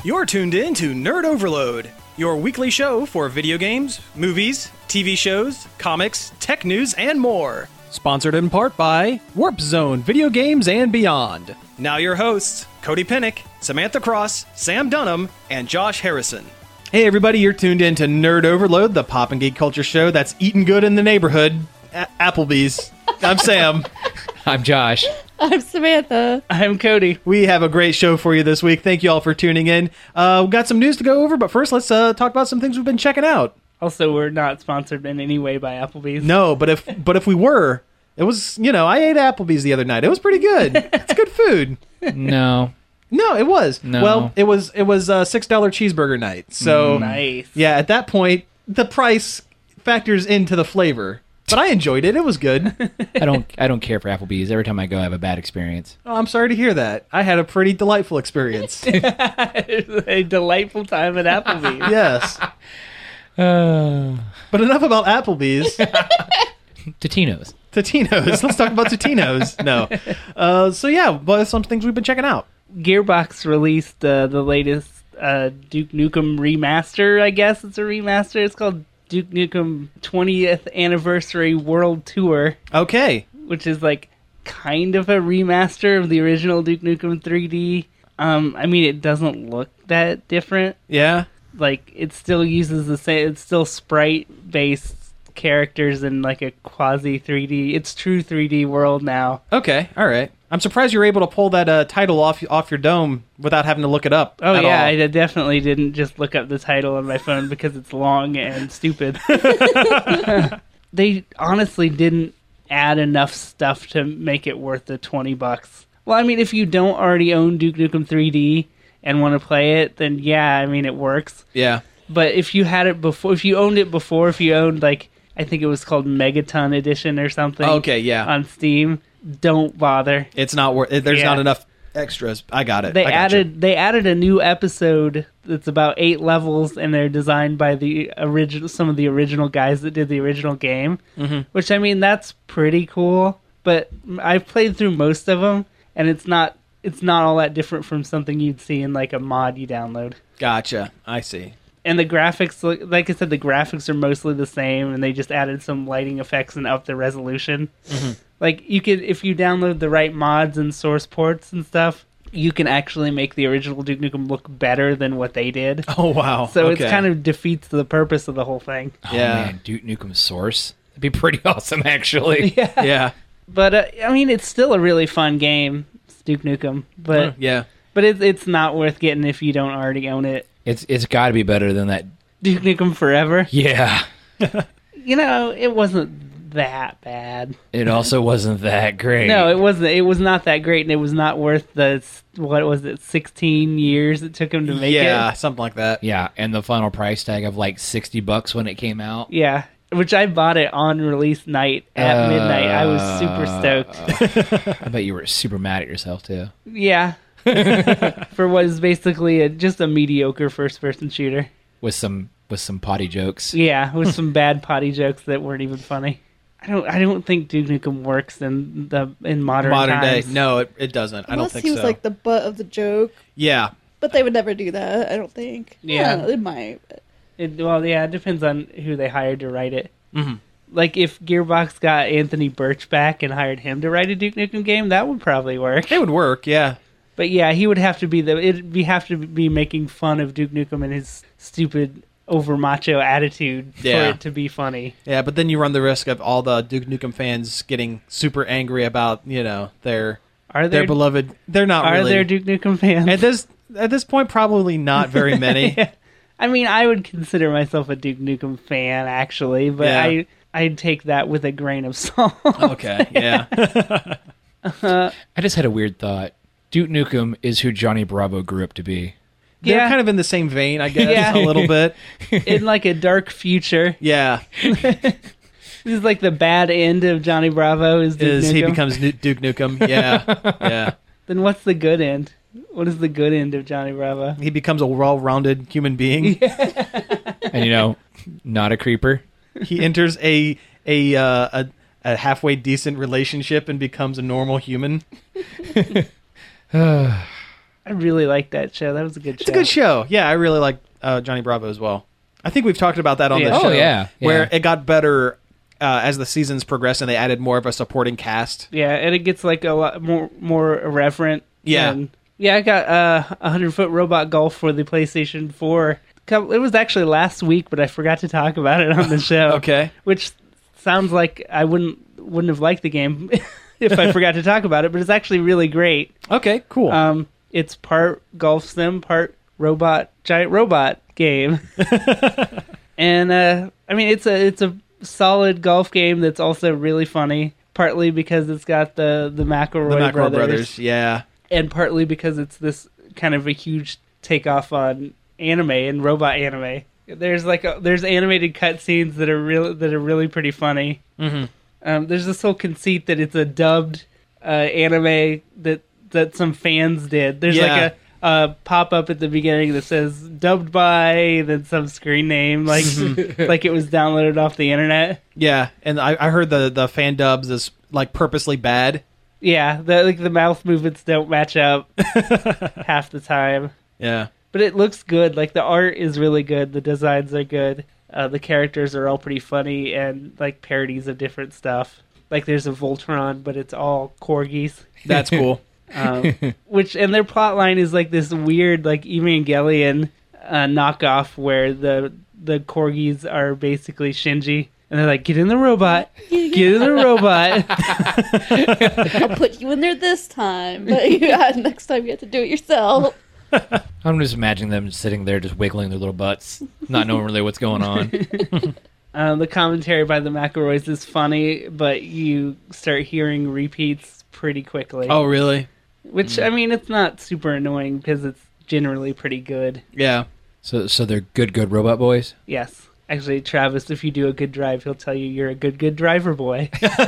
You're tuned in to Nerd Overload, your weekly show for video games, movies, TV shows, comics, tech news, and more. Sponsored in part by Warp Zone Video Games and Beyond. Now your hosts, Cody Pennick, Samantha Cross, Sam Dunham, and Josh Harrison. Hey everybody, you're tuned in to Nerd Overload, the pop and geek culture show that's eating good in the neighborhood. Applebee's. I'm Sam. I'm Josh. I'm Samantha. I'm Cody. We have a great show for you this week. Thank you all for tuning in. We've got some news to go over, but first let's talk about some things we've been checking out. Also, we're not sponsored in any way by Applebee's. No, but if we were, it was, I ate Applebee's the other night. It was pretty good. It's good food. No, it was. No. Well, it was a $6 cheeseburger night. So Nice. yeah, at that point, the price factors into the flavor. But I enjoyed it. It was good. I don't care for Applebee's. Every time I go, I have a bad experience. Oh, I'm sorry to hear that. I had a pretty delightful experience. A delightful time at Applebee's. Yes. But enough about Applebee's. Totino's. Totino's. Let's talk about Totino's. No. So yeah, but some things we've been checking out. Gearbox released the latest Duke Nukem remaster, I guess it's a remaster. It's called Duke Nukem 20th Anniversary World Tour, Okay. which is like kind of a remaster of the original Duke Nukem 3D. I mean, it doesn't look that different. Yeah. Like, it still uses the same, it's still sprite-based characters in like a quasi 3D. It's true 3D world now. Okay. All right. I'm surprised you're able to pull that title off your dome without having to look it up. Oh at yeah, all. I definitely didn't just look up the title on my phone because it's long and stupid. They honestly didn't add enough stuff to make it worth the $20. Well, I mean, if you don't already own Duke Nukem 3D and want to play it, then yeah, I mean, it works. Yeah. But if you had it before, if you owned like, I think it was called Megaton Edition or something. Okay. Yeah. On Steam, don't bother. It's not worth. There's Yeah. not enough extras. I got it. They I gotcha. added a new episode that's about 8 levels, and they're designed by some of the original guys that did the original game. Mm-hmm. Which, I mean, that's pretty cool. But I've played through most of them, and it's not all that different from something you'd see in like a mod you download. Gotcha. I see. And the graphics, like I said, the graphics are mostly the same, and they just added some lighting effects and upped the resolution. Mm-hmm. Like, you could, if you download the right mods and source ports and stuff, you can actually make the original Duke Nukem look better than what they did. Oh wow. So Okay. it kind of defeats the purpose of the whole thing. Oh, Yeah. man, Duke Nukem Source. That'd be pretty awesome, actually. Yeah. But, I mean, it's still a really fun game, it's Duke Nukem. But Yeah. but it's not worth getting if you don't already own it. It's got to be better than that. Duke Nukem Forever. Yeah. It wasn't that bad. It also wasn't that great. No, it wasn't. It was not that great, and it was not worth the, what was it, 16 years it took him to make Yeah. it? Something like that. Yeah, and the final price tag of like $60 when it came out. Yeah, which I bought it on release night at midnight. I was super stoked. I bet you were super mad at yourself, too. Yeah. For what is basically just a mediocre first-person shooter. With some potty jokes. Yeah, with some bad potty jokes that weren't even funny. I don't think Duke Nukem works in modern times. day. No, it doesn't. I don't think he was so. like the butt of the joke, Yeah. but they would never do that. I don't think. Yeah. They might. But It depends on who they hired to write it. Mhm. Like, if Gearbox got Anthony Birch back and hired him to write a Duke Nukem game, that would probably work. It would work. Yeah. But yeah, he would have to be making fun of Duke Nukem and his stupid over macho attitude for it to be funny. Yeah, but then you run the risk of all the Duke Nukem fans getting super angry about, their beloved. They're not Are really. there Duke Nukem fans? At this point, probably not very many. Yeah. I mean, I would consider myself a Duke Nukem fan, actually, but Yeah. I'd take that with a grain of salt. Okay, yeah. I just had a weird thought. Duke Nukem is who Johnny Bravo grew up to be. They're Yeah. kind of in the same vein, I guess, Yeah. a little bit. In like a dark future. Yeah. This is like the bad end of Johnny Bravo is Duke Nukem. He becomes Duke Nukem. Yeah. Yeah. Then what's the good end? What is the good end of Johnny Bravo? He becomes a well-rounded human being. And, not a creeper. He enters a halfway decent relationship and becomes a normal human. I really liked that show. That was a good show. It's a good show. Yeah, I really like Johnny Bravo as well. I think we've talked about that on the Yeah. show. Oh, yeah. Where it got better as the seasons progressed and they added more of a supporting cast. Yeah, and it gets like a lot more irreverent. Yeah. And, yeah, I got 100-foot robot golf for the PlayStation 4. It was actually last week, but I forgot to talk about it on the show. Okay. Which sounds like I wouldn't have liked the game if I forgot to talk about it, but it's actually really great. Okay, cool. It's part golf sim, part giant robot game. And I mean, it's a solid golf game that's also really funny. Partly because it's got the McElroy brothers, yeah. and partly because it's this kind of a huge takeoff on anime and robot anime. There's animated cutscenes that are really pretty funny. Mm-hmm. There's this whole conceit that it's a dubbed anime that some fans did. There's like a pop up at the beginning that says dubbed by, then some screen name, like like it was downloaded off the internet. Yeah, and I heard the fan dubs is like purposely bad. Yeah, the mouth movements don't match up half the time. Yeah. But it looks good. Like, the art is really good. The designs are good. The characters are all pretty funny and, like, parodies of different stuff. Like, there's a Voltron, but it's all corgis. That's cool. And their plot line is, like, this weird, like, Evangelion knockoff where the corgis are basically Shinji. And they're like, get in the robot. Get in the robot. I'll put you in there this time, but next time you have to do it yourself. I'm just imagining them sitting there just wiggling their little butts, not knowing really what's going on. The commentary by the McElroys is funny, but you start hearing repeats pretty quickly. Oh, really? Which, I mean, it's not super annoying because it's generally pretty good. Yeah. So they're good robot boys? Yes. Actually, Travis, if you do a good drive, he'll tell you you're a good driver boy.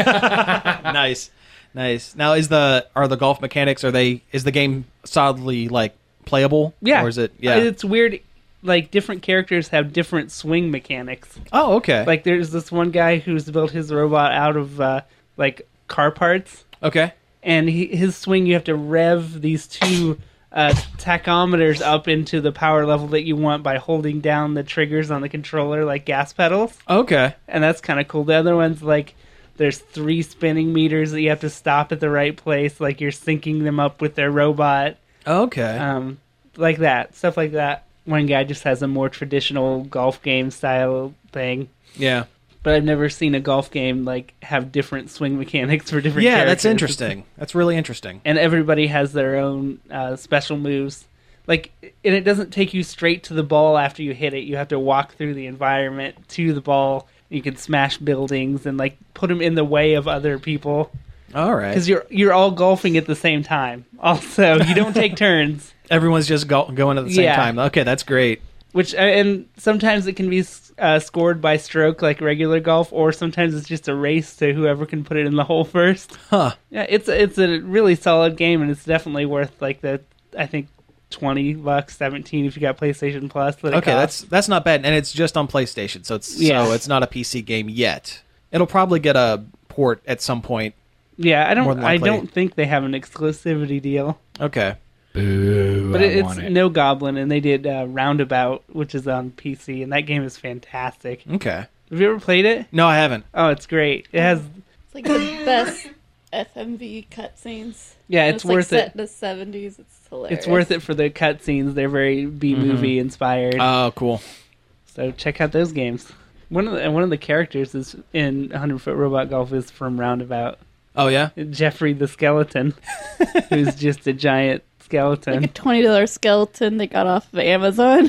Nice. Now, are the golf mechanics, is the game solidly, like, playable? Yeah. Or is it, yeah. It's weird. Like, different characters have different swing mechanics. Oh, okay. Like, there's this one guy who's built his robot out of, like, car parts. Okay. And his swing, you have to rev these two tachometers up into the power level that you want by holding down the triggers on the controller like gas pedals. Okay. And that's kind of cool. The other one's like, there's 3 spinning meters that you have to stop at the right place, like you're syncing them up with their robot. Okay. Like that. Stuff like that. One guy just has a more traditional golf game style thing. Yeah. But I've never seen a golf game like have different swing mechanics for different characters. Yeah, that's interesting. That's really interesting. And everybody has their own special moves. Like, and it doesn't take you straight to the ball after you hit it. You have to walk through the environment to the ball. You can smash buildings and like put them in the way of other people. All right. Because you're all golfing at the same time. Also, you don't take turns. Everyone's just going at the same time. Okay, that's great. Which and sometimes it can be scored by stroke like regular golf, or sometimes it's just a race to whoever can put it in the hole first. Huh. Yeah, it's a really solid game, and it's definitely worth like I think $20, $17 if you got PlayStation Plus. Okay, that's not bad, and it's just on PlayStation, so it's not a PC game yet. It'll probably get a port at some point. Yeah, I don't think they have an exclusivity deal. Okay. Boo, but it's No Goblin, and they did Roundabout, which is on PC, and that game is fantastic. Okay. Have you ever played it? No, I haven't. Oh, it's great. It has... It's like the best FMV cutscenes. Yeah, it's worth set it. in the 70s. It's hilarious. It's worth it for the cutscenes. They're very B-movie inspired. Oh, cool. So check out those games. One of the characters is in 100-Foot Robot Golf is from Roundabout. Oh, yeah? Jeffrey the Skeleton, who's just a giant skeleton. Like a $20 skeleton they got off of Amazon.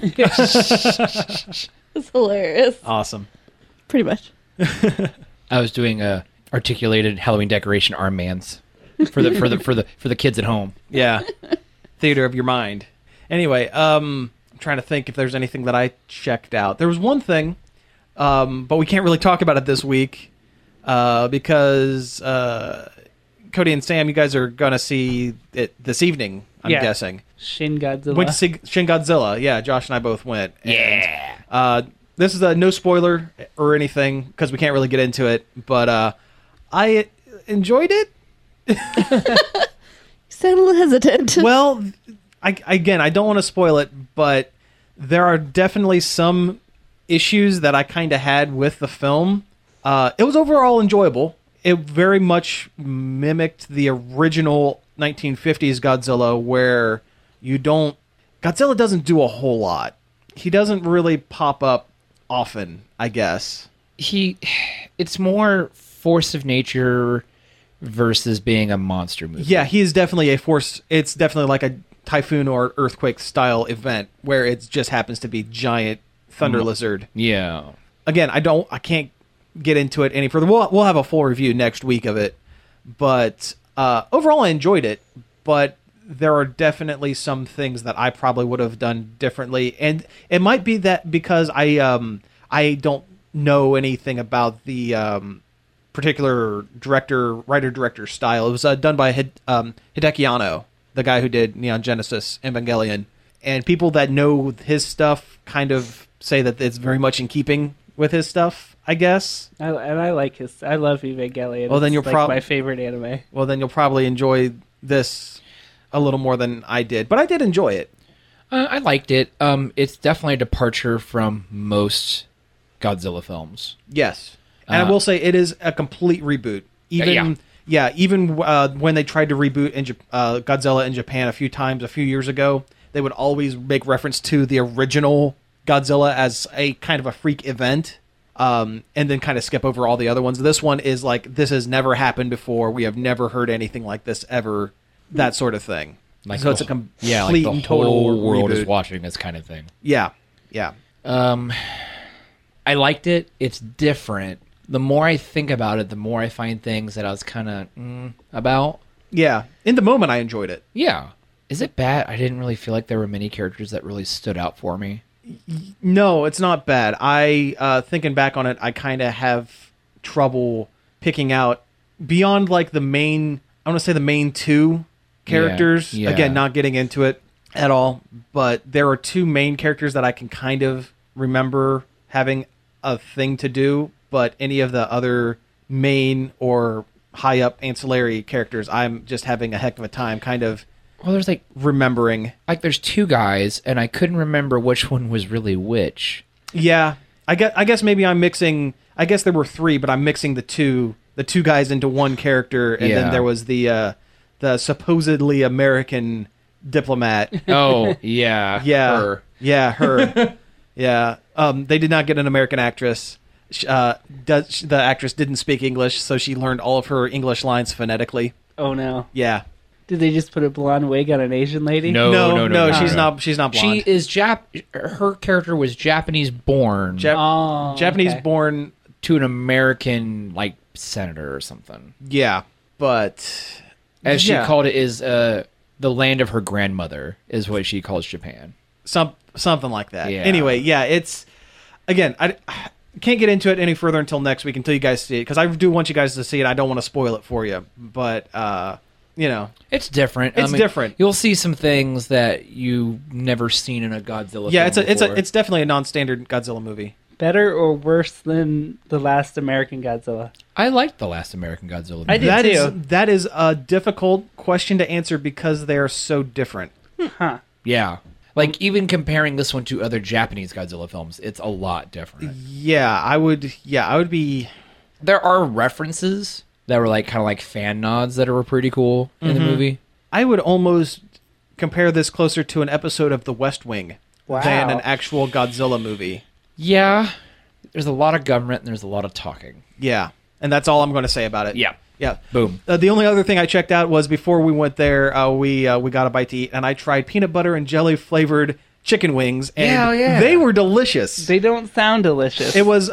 It's hilarious. Awesome. Pretty much. I was doing articulated Halloween decoration armbands for the kids at home. Yeah. Theater of your mind. Anyway, I'm trying to think if there's anything that I checked out. There was one thing, but we can't really talk about it this week because Cody and Sam, you guys are going to see it this evening, I'm guessing. Shin Godzilla. Went to see Shin Godzilla. Yeah, Josh and I both went. Yeah. This is a no spoiler or anything because we can't really get into it, but I enjoyed it. You sound a little hesitant. Well, I don't want to spoil it, but there are definitely some issues that I kind of had with the film. It was overall enjoyable. It very much mimicked the original 1950s Godzilla, where Godzilla doesn't do a whole lot. He doesn't really pop up often, I guess. It's more force of nature versus being a monster movie. Yeah, he is definitely a force. It's definitely like a typhoon or earthquake style event where it just happens to be giant thunder lizard. Yeah. Again, I can't get into it any further. We'll have a full review next week of it, but overall I enjoyed it. But there are definitely some things that I probably would have done differently, and it might be that because I don't know anything about the particular writer-director style. It was done by Hideki Anno, the guy who did Neon Genesis Evangelion, and people that know his stuff kind of say that it's very much in keeping with his stuff, I guess. I like his. I love Evangelion. Well, then it's you'll my favorite anime. Well, then you'll probably enjoy this a little more than I did, but I did enjoy it. I liked it. It's definitely a departure from most Godzilla films. Yes, and I will say it is a complete reboot. Even when they tried to reboot Godzilla in Japan a few years ago, they would always make reference to the original Godzilla as a kind of a freak event, and then kind of skip over all the other ones. This one is like, this has never happened before. We have never heard anything like this ever. That sort of thing. Like so it's a complete like the and total whole world reboot. is watching this kind of thing. Yeah. I liked it. It's different. The more I think about it, the more I find things that I was kind of about. Yeah. In the moment, I enjoyed it. Yeah. Is it bad? I didn't really feel like there were many characters that really stood out for me. No, it's not bad. Thinking back on it, I kind of have trouble picking out beyond like the main, I want to say the main two characters. Yeah. Again, not getting into it at all, but there are two main characters that I can kind of remember having a thing to do, but any of the other main or high up ancillary characters, I'm just having a heck of a time kind of there's remembering. There's two guys, and I couldn't remember which one was really which. Yeah, I guess maybe I'm mixing. I guess there were three, but I'm mixing the two guys into one character, and then there was the supposedly American diplomat. Oh yeah, her. Yeah. They did not get an American actress. The actress didn't speak English, so she learned all of her English lines phonetically. Oh no. Yeah. Did they just put a blonde wig on an Asian lady? No. She's not blonde. She is her character was Japanese born. Japanese born to an American senator or something. Yeah, but as she called it, is the land of her grandmother is what she calls Japan. Something like that. Yeah. Anyway, it's again, I can't get into it any further until next week until you guys see it, because I do want you guys to see it. I don't want to spoil it for you, but it's different. It's different. You'll see some things that you've never seen in a Godzilla. Yeah, film it's definitely a non-standard Godzilla movie. Better or worse than the last American Godzilla? I liked the last American Godzilla movie. I did too. That is a difficult question to answer because they are so different. Huh. Yeah. Even comparing this one to other Japanese Godzilla films, it's a lot different. Yeah, I would be. There are references that were kind of fan nods that were pretty cool in the movie. I would almost compare this closer to an episode of The West Wing than an actual Godzilla movie. Yeah. There's a lot of government and there's a lot of talking. Yeah, and that's all I'm going to say about it. Yeah. Boom. The only other thing I checked out was before we went there, we got a bite to eat, and I tried peanut butter and jelly flavored chicken wings, and they were delicious. They don't sound delicious. It was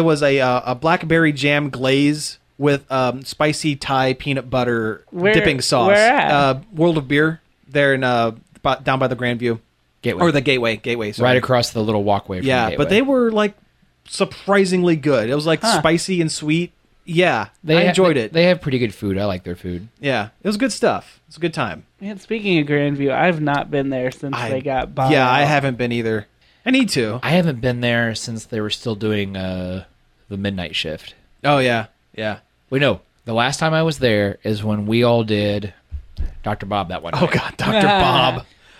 a blackberry jam glaze with spicy Thai peanut butter dipping sauce. Where at? World of Beer there in down by the Grandview Gateway. or the Gateway. Sorry. Right across the little walkway. From the Gateway. But they were surprisingly good. It was spicy and sweet. Yeah, I enjoyed it. They have pretty good food. I like their food. Yeah, it was good stuff. It's a good time. Man, speaking of Grandview, I've not been there since they got bought out. I haven't been either. I need to. I haven't been there since they were still doing the midnight shift. Oh, yeah. Wait, no. The last time I was there is when we all did Dr. Bob that one night. Oh, God, Dr. Bob.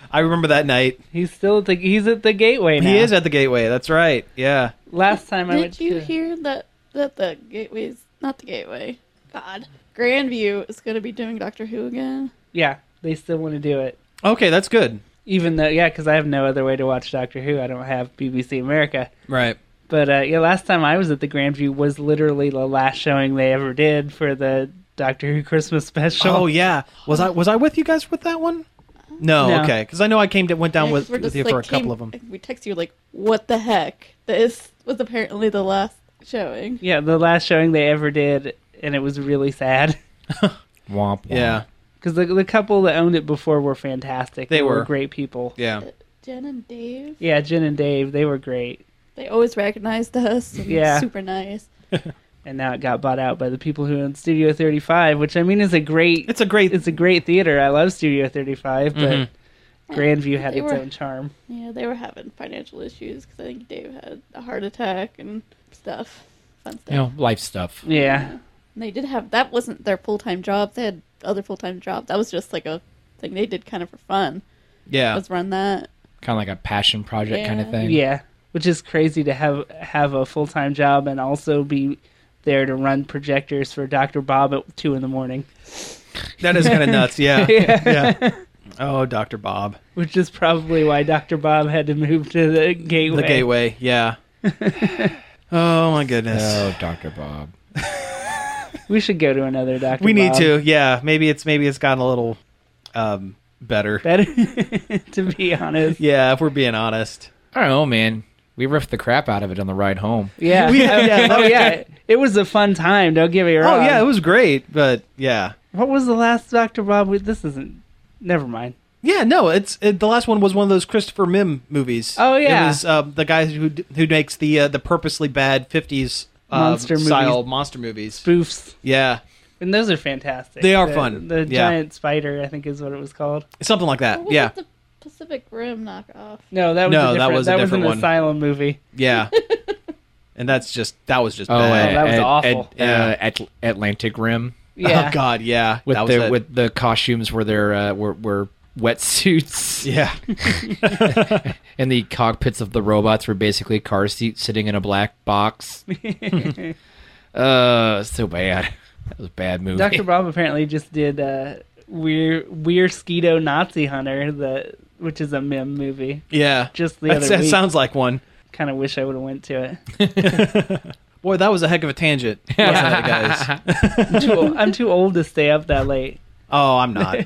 I remember that night. He's still he's at the Gateway now. He is at the Gateway. That's right. Yeah. Last time I went Did you to... hear that the Gateway's not the Gateway? God, Grandview is going to be doing Doctor Who again. Yeah, they still want to do it. Okay, that's good. Even though, because I have no other way to watch Doctor Who. I don't have BBC America. Right. But last time I was at the Grandview was literally the last showing they ever did for the Doctor Who Christmas special. Oh yeah. Was I with you guys with that one? No. Okay. Because I know I went down Yeah, with 'cause we're just, you for a couple of them. We text you like, what the heck? This was apparently the last showing. Yeah, the last showing they ever did, and it was really sad. Womp womp. Yeah. Because the couple that owned it before were fantastic. They were. great people. Yeah. Jen and Dave. Yeah, Jen and Dave, they were great. They always recognized us. And Yeah. Super nice. And now it got bought out by the people who own Studio 35, which I mean is a great... It's a great theater. I love Studio 35, but Mhm. Grandview had They its were- own charm. Yeah, they were having financial issues because I think Dave had a heart attack and stuff. Fun stuff. You know, life stuff. Yeah. And they did have... That wasn't their full-time job. They had other full-time jobs. That was just like a thing they did kind of for fun. Yeah. Was run that. Kind of like a passion project kind of Yeah. thing. Yeah, which is crazy to have a full-time job and also be there to run projectors for Dr. Bob at 2 a.m. That is kind of nuts. Yeah. Yeah. Yeah. Oh, Dr. Bob. Which is probably why Dr. Bob had to move to the Gateway. The Gateway. Yeah. Oh my goodness. Oh, Dr. Bob. We should go to another Dr. We need Bob. to. Yeah. Maybe it's gotten a little better. Better, to be honest. Yeah, if we're being honest. I don't know, man. We riffed the crap out of it on the ride home. Yeah. Yeah. It was a fun time, don't get me wrong. Oh yeah, it was great, but yeah. What was the last Dr. Bob? This isn't... Never mind. Yeah, no, the last one was one of those Christopher Mim movies. Oh, yeah. It was the guy who makes the purposely bad 50s Monster style movies. monster movies. Spoofs. Yeah, And those are fantastic. They are fun. The Yeah. giant spider, I think is what it was called. something like that. What was Yeah, it, the Pacific Rim knockoff? No, that was No, a that different, was a different an one. Asylum movie. yeah. And that was just Oh, bad. that was awful. Atlantic Rim Yeah. Oh God, yeah. with that was it. with the costumes where they're were wetsuits, Yeah. and the cockpits of the robots were basically car seats sitting in a black box. So bad. That was a bad movie. Dr. Bob apparently just did We're Skeeto Nazi Hunter, which is a Mim movie. Yeah. Just the That other week. sounds like one. Kind of wish I would have went to it. Boy, that was a heck of a tangent, wasn't it, guys? I'm too old to stay up that late. Oh, I'm not.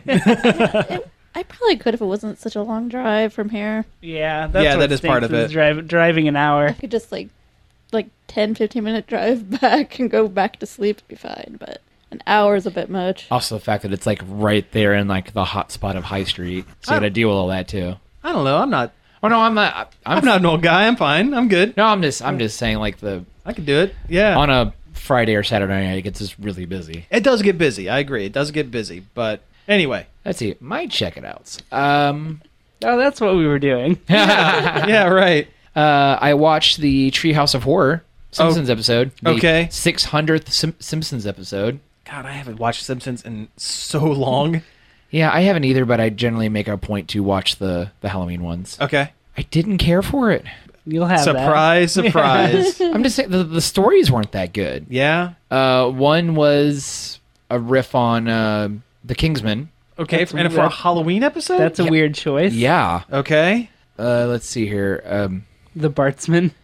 I probably could if it wasn't such a long drive from here. Yeah, that's Yeah, what that is part stinks, of is it. Driving an hour. I could just like 10, 15-minute drive back and go back to sleep would be fine, but an hour is a bit much. Also, the fact that it's like right there in like the hot spot of High Street, so you got to deal with all that too. I don't know. I'm not. Oh no, I'm not. I'm not an old guy. I'm fine. I'm good. No, I'm just saying like I can do it. Yeah. on a Friday or Saturday night it gets just really busy. It does get busy. I agree. It does get busy. But anyway. Let's see, my check it outs. Oh, that's what we were doing. Yeah, right. I watched the Treehouse of Horror Simpsons episode. The Okay. 600th Simpsons episode. God, I haven't watched Simpsons in so long. Yeah, I haven't either, but I generally make a point to watch the Halloween ones. Okay. I didn't care for it. You'll have Surprise, surprise. I'm just saying the stories weren't that good. Yeah. One was a riff on the Kingsman. Okay. That's And for a Halloween episode? That. That's a weird choice. Yeah. okay. Let's see here. The Bartsman.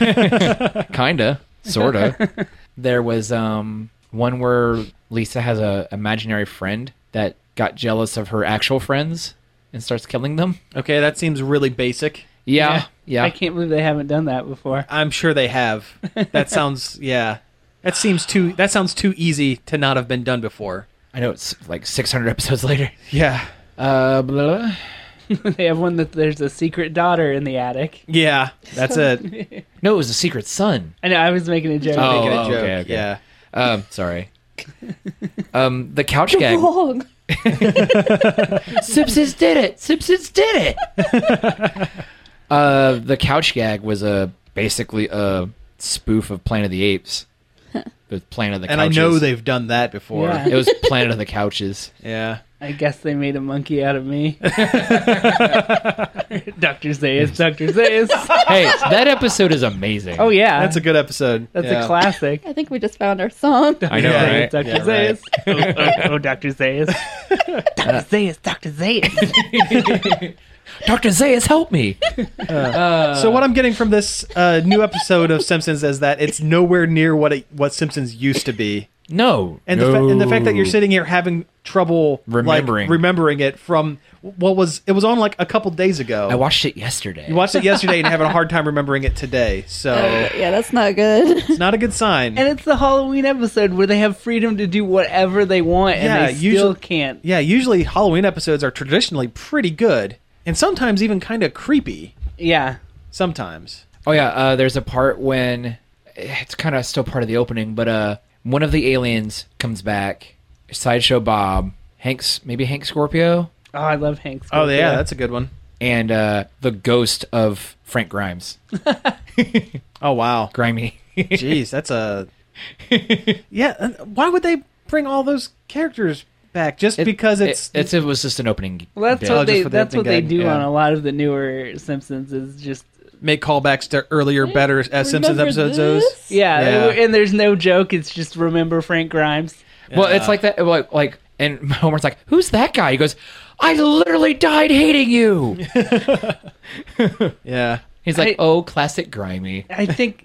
Kinda, sorta. There was one where Lisa has a imaginary friend that got jealous of her actual friends and starts killing them. Okay. That seems really basic. Yeah. I can't believe they haven't done that before. I'm sure they have. That sounds, yeah. That sounds too easy to not have been done before. I know it's like 600 episodes later. Yeah. Blah, blah. They have one that there's a secret daughter in the attic. Yeah. That's it. No, it was a secret son. I know, I was making a joke. Oh, Making a joke. okay. Yeah. Sorry. The couch gag. Wrong. Simpsons did it. Simpsons did it. The couch gag was basically a spoof of Planet of the Apes. With Planet of the And I Couches. know they've done that before. Yeah. It was Planet of the Couches. Yeah. I guess they made a monkey out of me. Dr. Zaius, Dr. Zaius. Hey, that episode is amazing. Oh, yeah. That's a good episode. That's Yeah. a classic. I think we just found our song. I know, Yeah. right? Dr. Yeah, Zaius. Oh, Dr. Zaius. Dr. Zaius, Dr. Zaius. Dr. Zaius, help me. So what I'm getting from this new episode of Simpsons is that it's nowhere near what Simpsons used to be. No. And no. the fact that you're sitting here having trouble remembering it from what was on like a couple days ago. I watched it yesterday. You watched it yesterday and having a hard time remembering it today. So Yeah, that's not good. it's not a good sign. And it's the Halloween episode where they have freedom to do whatever they want, and Yeah, they still usually- can't. Yeah, usually Halloween episodes are traditionally pretty good and sometimes even kind of creepy. Yeah. Sometimes. Oh yeah, there's a part when it's kind of still part of the opening, but one of the aliens comes back, Sideshow Bob, Hank Scorpio, Oh, I love Hank Oh Scorpio. yeah, that's a good one. and the ghost of Frank Grimes. Oh wow. Grimy. Jeez, that's a yeah. Why would they bring all those characters back? Just because it was just an opening. Well, that's bit. Oh, what just they for the that's what opening they gag, do yeah. on a lot of the newer Simpsons is just make callbacks to earlier, better Simpsons Remember episodes. this? yeah, Yeah. and there's no joke. It's just remember Frank Grimes. Well, it's like that. Like, and Homer's like, "Who's that guy?" He goes, "I literally died hating you." Yeah. He's like, I- "Oh, classic Grimy." I think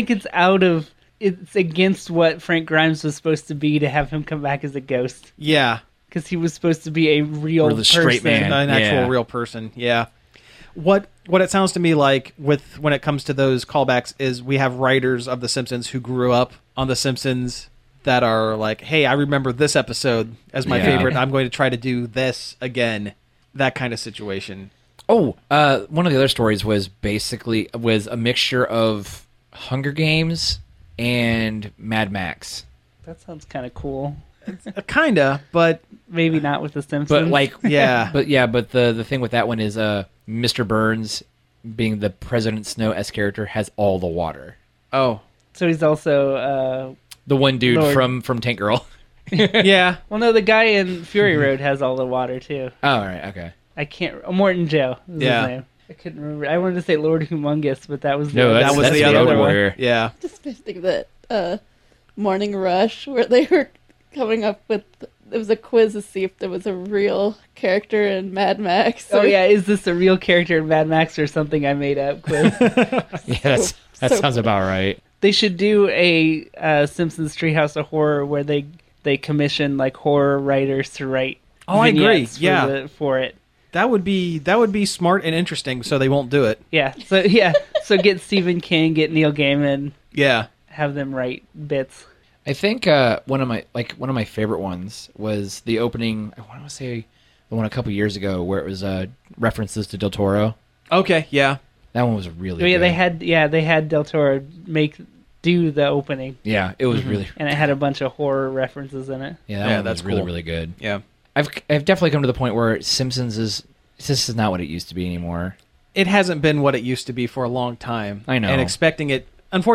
it's against what Frank Grimes was supposed to be to have him come back as a ghost Yeah. because he was supposed to be a real Or the straight person. man. An actual Yeah. real person. Yeah. What it sounds to me like with when it comes to those callbacks is we have writers of The Simpsons who grew up on The Simpsons that are like, hey, I remember this episode as my Yeah. favorite. I'm going to try to do this again. That kind of situation. Oh, one of the other stories was a mixture of Hunger Games and Mad Max. That sounds kind of cool. Kinda, but Maybe not with the Simpsons. But like, yeah. but the thing with that one is Mr. Burns, being the President Snow-esque character, has all the water. Oh. so he's also The one dude Lord. from Tank Girl. Yeah. well, no, the guy in Fury Road has all the water too. Oh, all right, okay. I can't. Morton Joe is Yeah. his name. I couldn't remember. I wanted to say Lord Humongous, but that was No, the, that's- That was the Road other one. Warrior. Yeah. Just think that Morning Rush, where they were coming up with, it was a quiz to see if there was a real character in Mad Max. Oh yeah, is this a real character in Mad Max or something I made up? Quiz. Yeah, that So sounds about right. They should do a Simpsons Treehouse of Horror where they commission like horror writers to write. Oh, I agree. vignettes Yeah. for it. That would be smart and interesting, so they won't do it. Yeah. So get Stephen King, get Neil Gaiman, Yeah. have them write bits. I think one of my favorite ones was the opening. I want to say the one a couple years ago where it was references to Del Toro. Okay, yeah. That one was really Oh, yeah, good. they had Del Toro do the opening, Yeah, it was really. and it had a bunch of horror references in it. Yeah, that Yeah, one that's was really cool. really good. Yeah. I've definitely come to the point where Simpsons is not what it used to be anymore. It hasn't been what it used to be for a long time. I know. And expecting it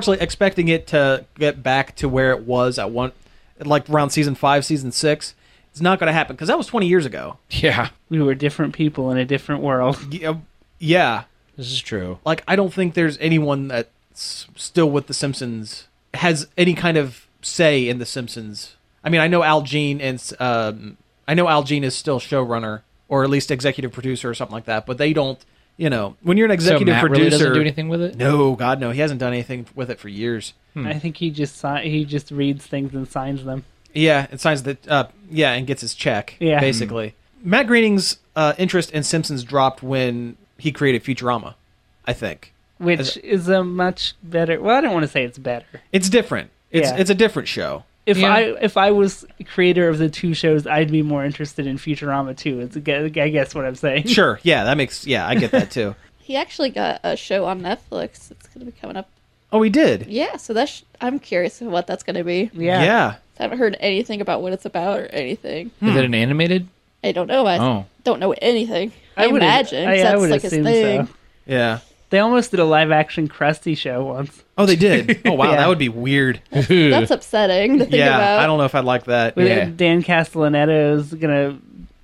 to get back to where it was at like around season 5, season 6, it's not going to happen because that was 20 years ago. Yeah, We were different people in a different world. Yeah. this is true. Like, I don't think there's anyone that's still with The Simpsons has any kind of say in The Simpsons. I mean, I know Al Jean is still showrunner or at least executive producer or something like that, but they don't. You know, when you're an executive so Matt producer, really doesn't do anything with it. no, God, no, he hasn't done anything with it for years. I think he just reads things and signs them. Yeah, and signs the and gets his check. Yeah. Basically, Matt Groening's interest in Simpsons dropped when he created Futurama. I think Which is a much better. Well, I don't want to say it's better. it's different. It's Yeah. it's a different show. If Yeah. if I was creator of the two shows, I'd be more interested in Futurama too. I guess what I'm saying. Sure, yeah, I get that too. He actually got a show on Netflix. It's going to be coming up. Oh, he did. Yeah, so I'm curious of what that's going to be. Yeah. I haven't heard anything about what it's about or anything. Is it an animated? I don't know. I Oh, don't know anything. I would imagine. 'cause I that's would like his assume thing. so. Yeah. They almost did a live action Krusty show once Oh, they did. Oh, wow, Yeah. that would be weird. That's upsetting to think Yeah, about. I don't know if I'd like that. with Yeah. Dan Castellanetto is gonna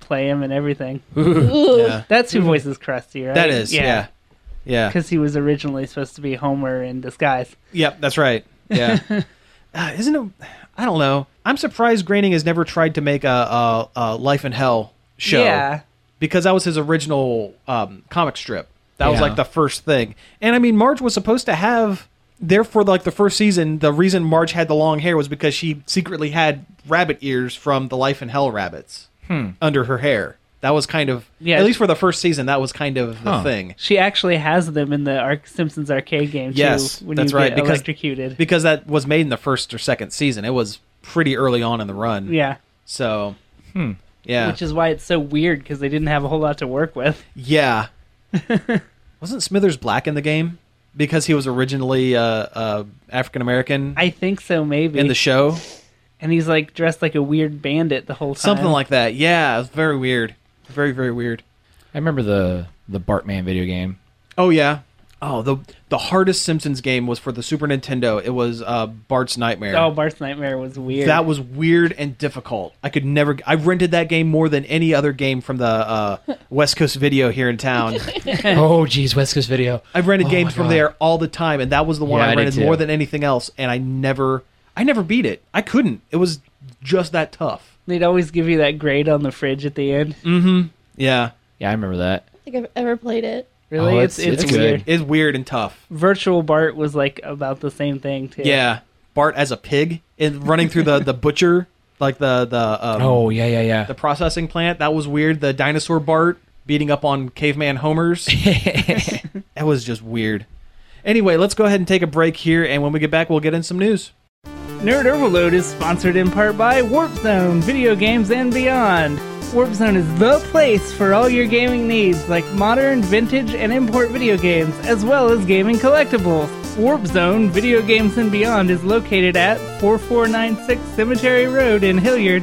play him and everything. Ooh. Yeah. That's who voices Krusty, right? That is, yeah. Yeah. Because he was originally supposed to be Homer in disguise. Yep, that's right. Yeah. Isn't it? I don't know. I'm surprised Groening has never tried to make a Life in Hell show. Yeah. Because that was his original comic strip. That was Yeah. like the first thing. And I mean, Marge was supposed to have, there for like the first season, the reason Marge had the long hair was because she secretly had rabbit ears from the Life in Hell rabbits under her hair. That was kind of, at least for the first season, that was kind of the thing. She actually has them in the Simpsons arcade game, too. Yes, when that's you right, get electrocuted. Because that was made in the first or second season. It was pretty early on in the run. Yeah. So, yeah. Which is why it's so weird, because they didn't have a whole lot to work with. Yeah. Wasn't Smithers black in the game? Because he was originally African American I think so, maybe. in the show? And he's like dressed like a weird bandit the whole time. Something like that. Yeah, it was very weird. Very, very weird. I remember the Bartman video game. Oh, yeah. Oh, the hardest Simpsons game was for the Super Nintendo. It was Bart's Nightmare. Oh, Bart's Nightmare was weird. That was weird and difficult. I rented that game more than any other game from the West Coast Video here in town. Oh, geez, West Coast Video. I've rented Oh, games my from God. there all the time, and that was the one Yeah, I I did rented too. more than anything else, and I never beat it. I couldn't. It was just that tough. They'd always give you that grade on the fridge at the end. Yeah. Yeah, I remember that. I think I've ever played it. Really? Oh, it's it's good. weird. It's weird and tough. Virtual Bart was like about the same thing, too. Yeah. Bart as a pig and running through the butcher, like the yeah. processing plant. That was weird. The dinosaur Bart beating up on caveman Homers. It was just weird. Anyway, let's go ahead and take a break here, and when we get back, we'll get in some news. Nerd Overload is sponsored in part by Warp Zone, video games and beyond. Warp Zone is the place for all your gaming needs, like modern, vintage, and import video games, as well as gaming collectibles. Warp Zone, video games and beyond is located at 4496 Cemetery Road in Hilliard,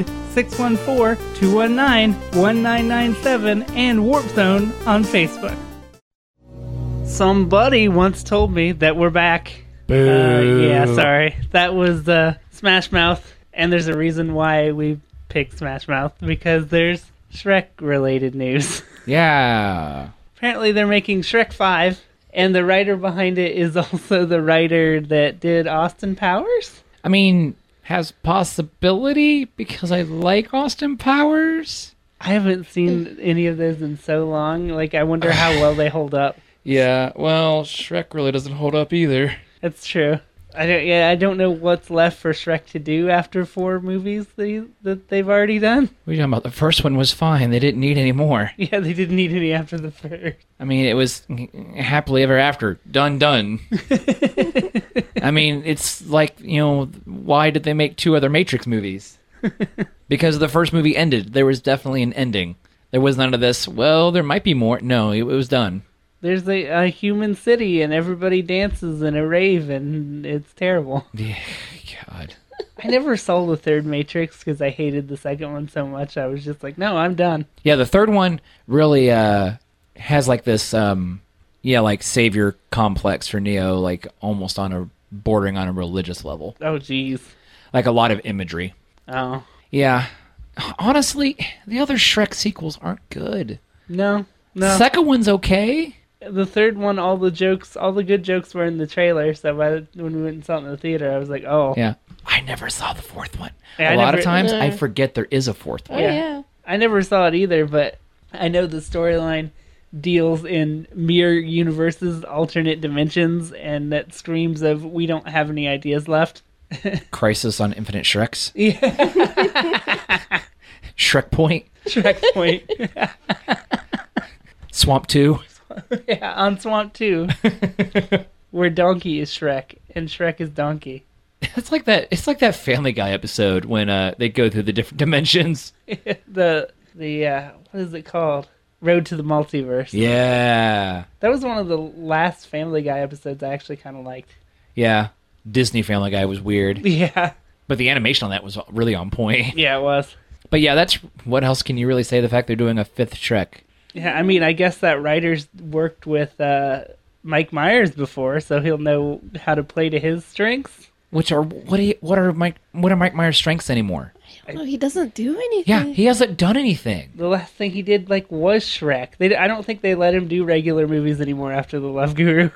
614-219-1997, and Warp Zone on Facebook. Somebody once told me that we're back. Yeah, sorry. That was Smash Mouth, and there's a reason why we picked Smash Mouth, because there's Shrek-related news. Yeah. Apparently they're making Shrek 5, and the writer behind it is also the writer that did Austin Powers? I mean, has possibility because I like Austin Powers. I haven't seen any of those in so long. Like, I wonder how well they hold up. Yeah, well, Shrek really doesn't hold up either. That's true. I don't know what's left for Shrek to do after 4 movies that they've already done. What are you talking about? The first one was fine. They didn't need any more. Yeah, they didn't need any after the first. I mean, it was happily ever after. Done. I mean, it's like, why did they make 2 other Matrix movies? Because the first movie ended. There was definitely an ending. There was none of this, well, there might be more. No, it was done. There's a human city, and everybody dances in a rave, and it's terrible. Yeah, God. I never saw the third Matrix because I hated the second one so much. I was just like, no, I'm done. Yeah, the third one really has like this, like savior complex for Neo, like almost bordering on a religious level. Oh, jeez. Like a lot of imagery. Oh. Yeah. Honestly, the other Shrek sequels aren't good. No. The second one's okay. The third one, all the good jokes were in the trailer, so when we went and saw it in the theater, I was like, oh. Yeah. I never saw the fourth one. Yeah, a lot of times, I forget there is a fourth one. Oh, yeah. I never saw it either, but I know the storyline deals in mirror universes, alternate dimensions, and that screams of, we don't have any ideas left. Crisis on Infinite Shreks. Yeah. Shrek Point. Shrek Point. Swamp 2. Yeah, on Swamp 2. Where Donkey is Shrek, and Shrek is Donkey. It's like that Family Guy episode when they go through the different dimensions. the what is it called? Road to the Multiverse. Yeah. That was one of the last Family Guy episodes I actually kind of liked. Yeah. Disney Family Guy was weird. Yeah. But the animation on that was really on point. Yeah, it was. But yeah, that's what else can you really say? The fact they're doing a 5th Shrek. Yeah, I mean, I guess that writer's worked with Mike Myers before, so he'll know how to play to his strengths. What are Mike Myers' strengths anymore? Oh, he doesn't do anything. Yeah, he hasn't done anything. The last thing he did was Shrek. I don't think they let him do regular movies anymore after The Love Guru.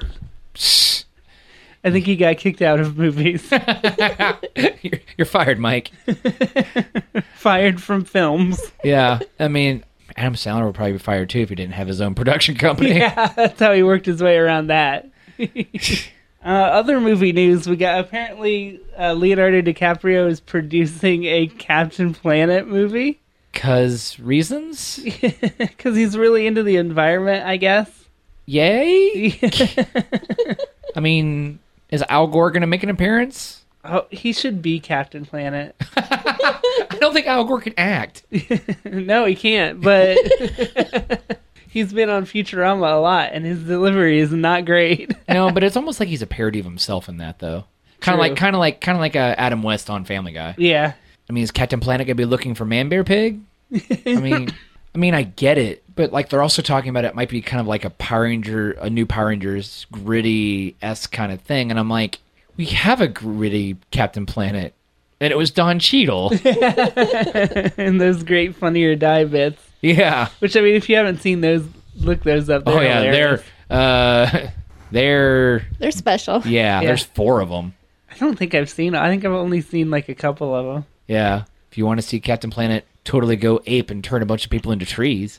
I think he got kicked out of movies. You're fired, Mike. Fired from films. Yeah, I mean, Adam Sandler would probably be fired too if he didn't have his own production company. Yeah, that's how he worked his way around that. Other movie news, we got apparently Leonardo DiCaprio is producing a Captain Planet movie. Reasons? Because he's really into the environment, I guess. Yay? I mean, is Al Gore going to make an appearance? Oh, he should be Captain Planet. I don't think Al Gore can act. No, he can't, but he's been on Futurama a lot, and his delivery is not great. No, but it's almost like he's a parody of himself in that, though. Kind of like Adam West on Family Guy. Yeah. I mean, is Captain Planet gonna be looking for Man Bear Pig? I mean, I get it, but like they're also talking about it might be kind of like a new Power Rangers gritty-esque kind of thing, and I'm like, we have a gritty Captain Planet, and it was Don Cheadle. And those great Funny or Die bits. Yeah. Which, I mean, if you haven't seen those, look those up. They're hilarious. they're special. Yeah, there's 4 of them. I don't think I've seen it. I think I've only seen like a couple of them. Yeah. If you want to see Captain Planet totally go ape and turn a bunch of people into trees.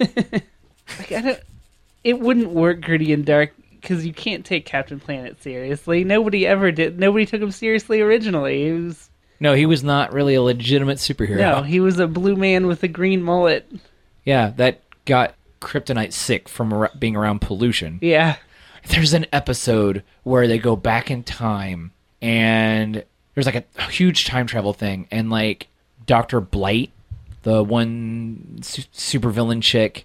It wouldn't work gritty and dark because you can't take Captain Planet seriously. Nobody ever did. Nobody took him seriously originally. No, he was not really a legitimate superhero. No, he was a blue man with a green mullet. Yeah, that got kryptonite sick from being around pollution. Yeah. There's an episode where they go back in time and there's like a huge time travel thing, and like Dr. Blight, the one supervillain chick,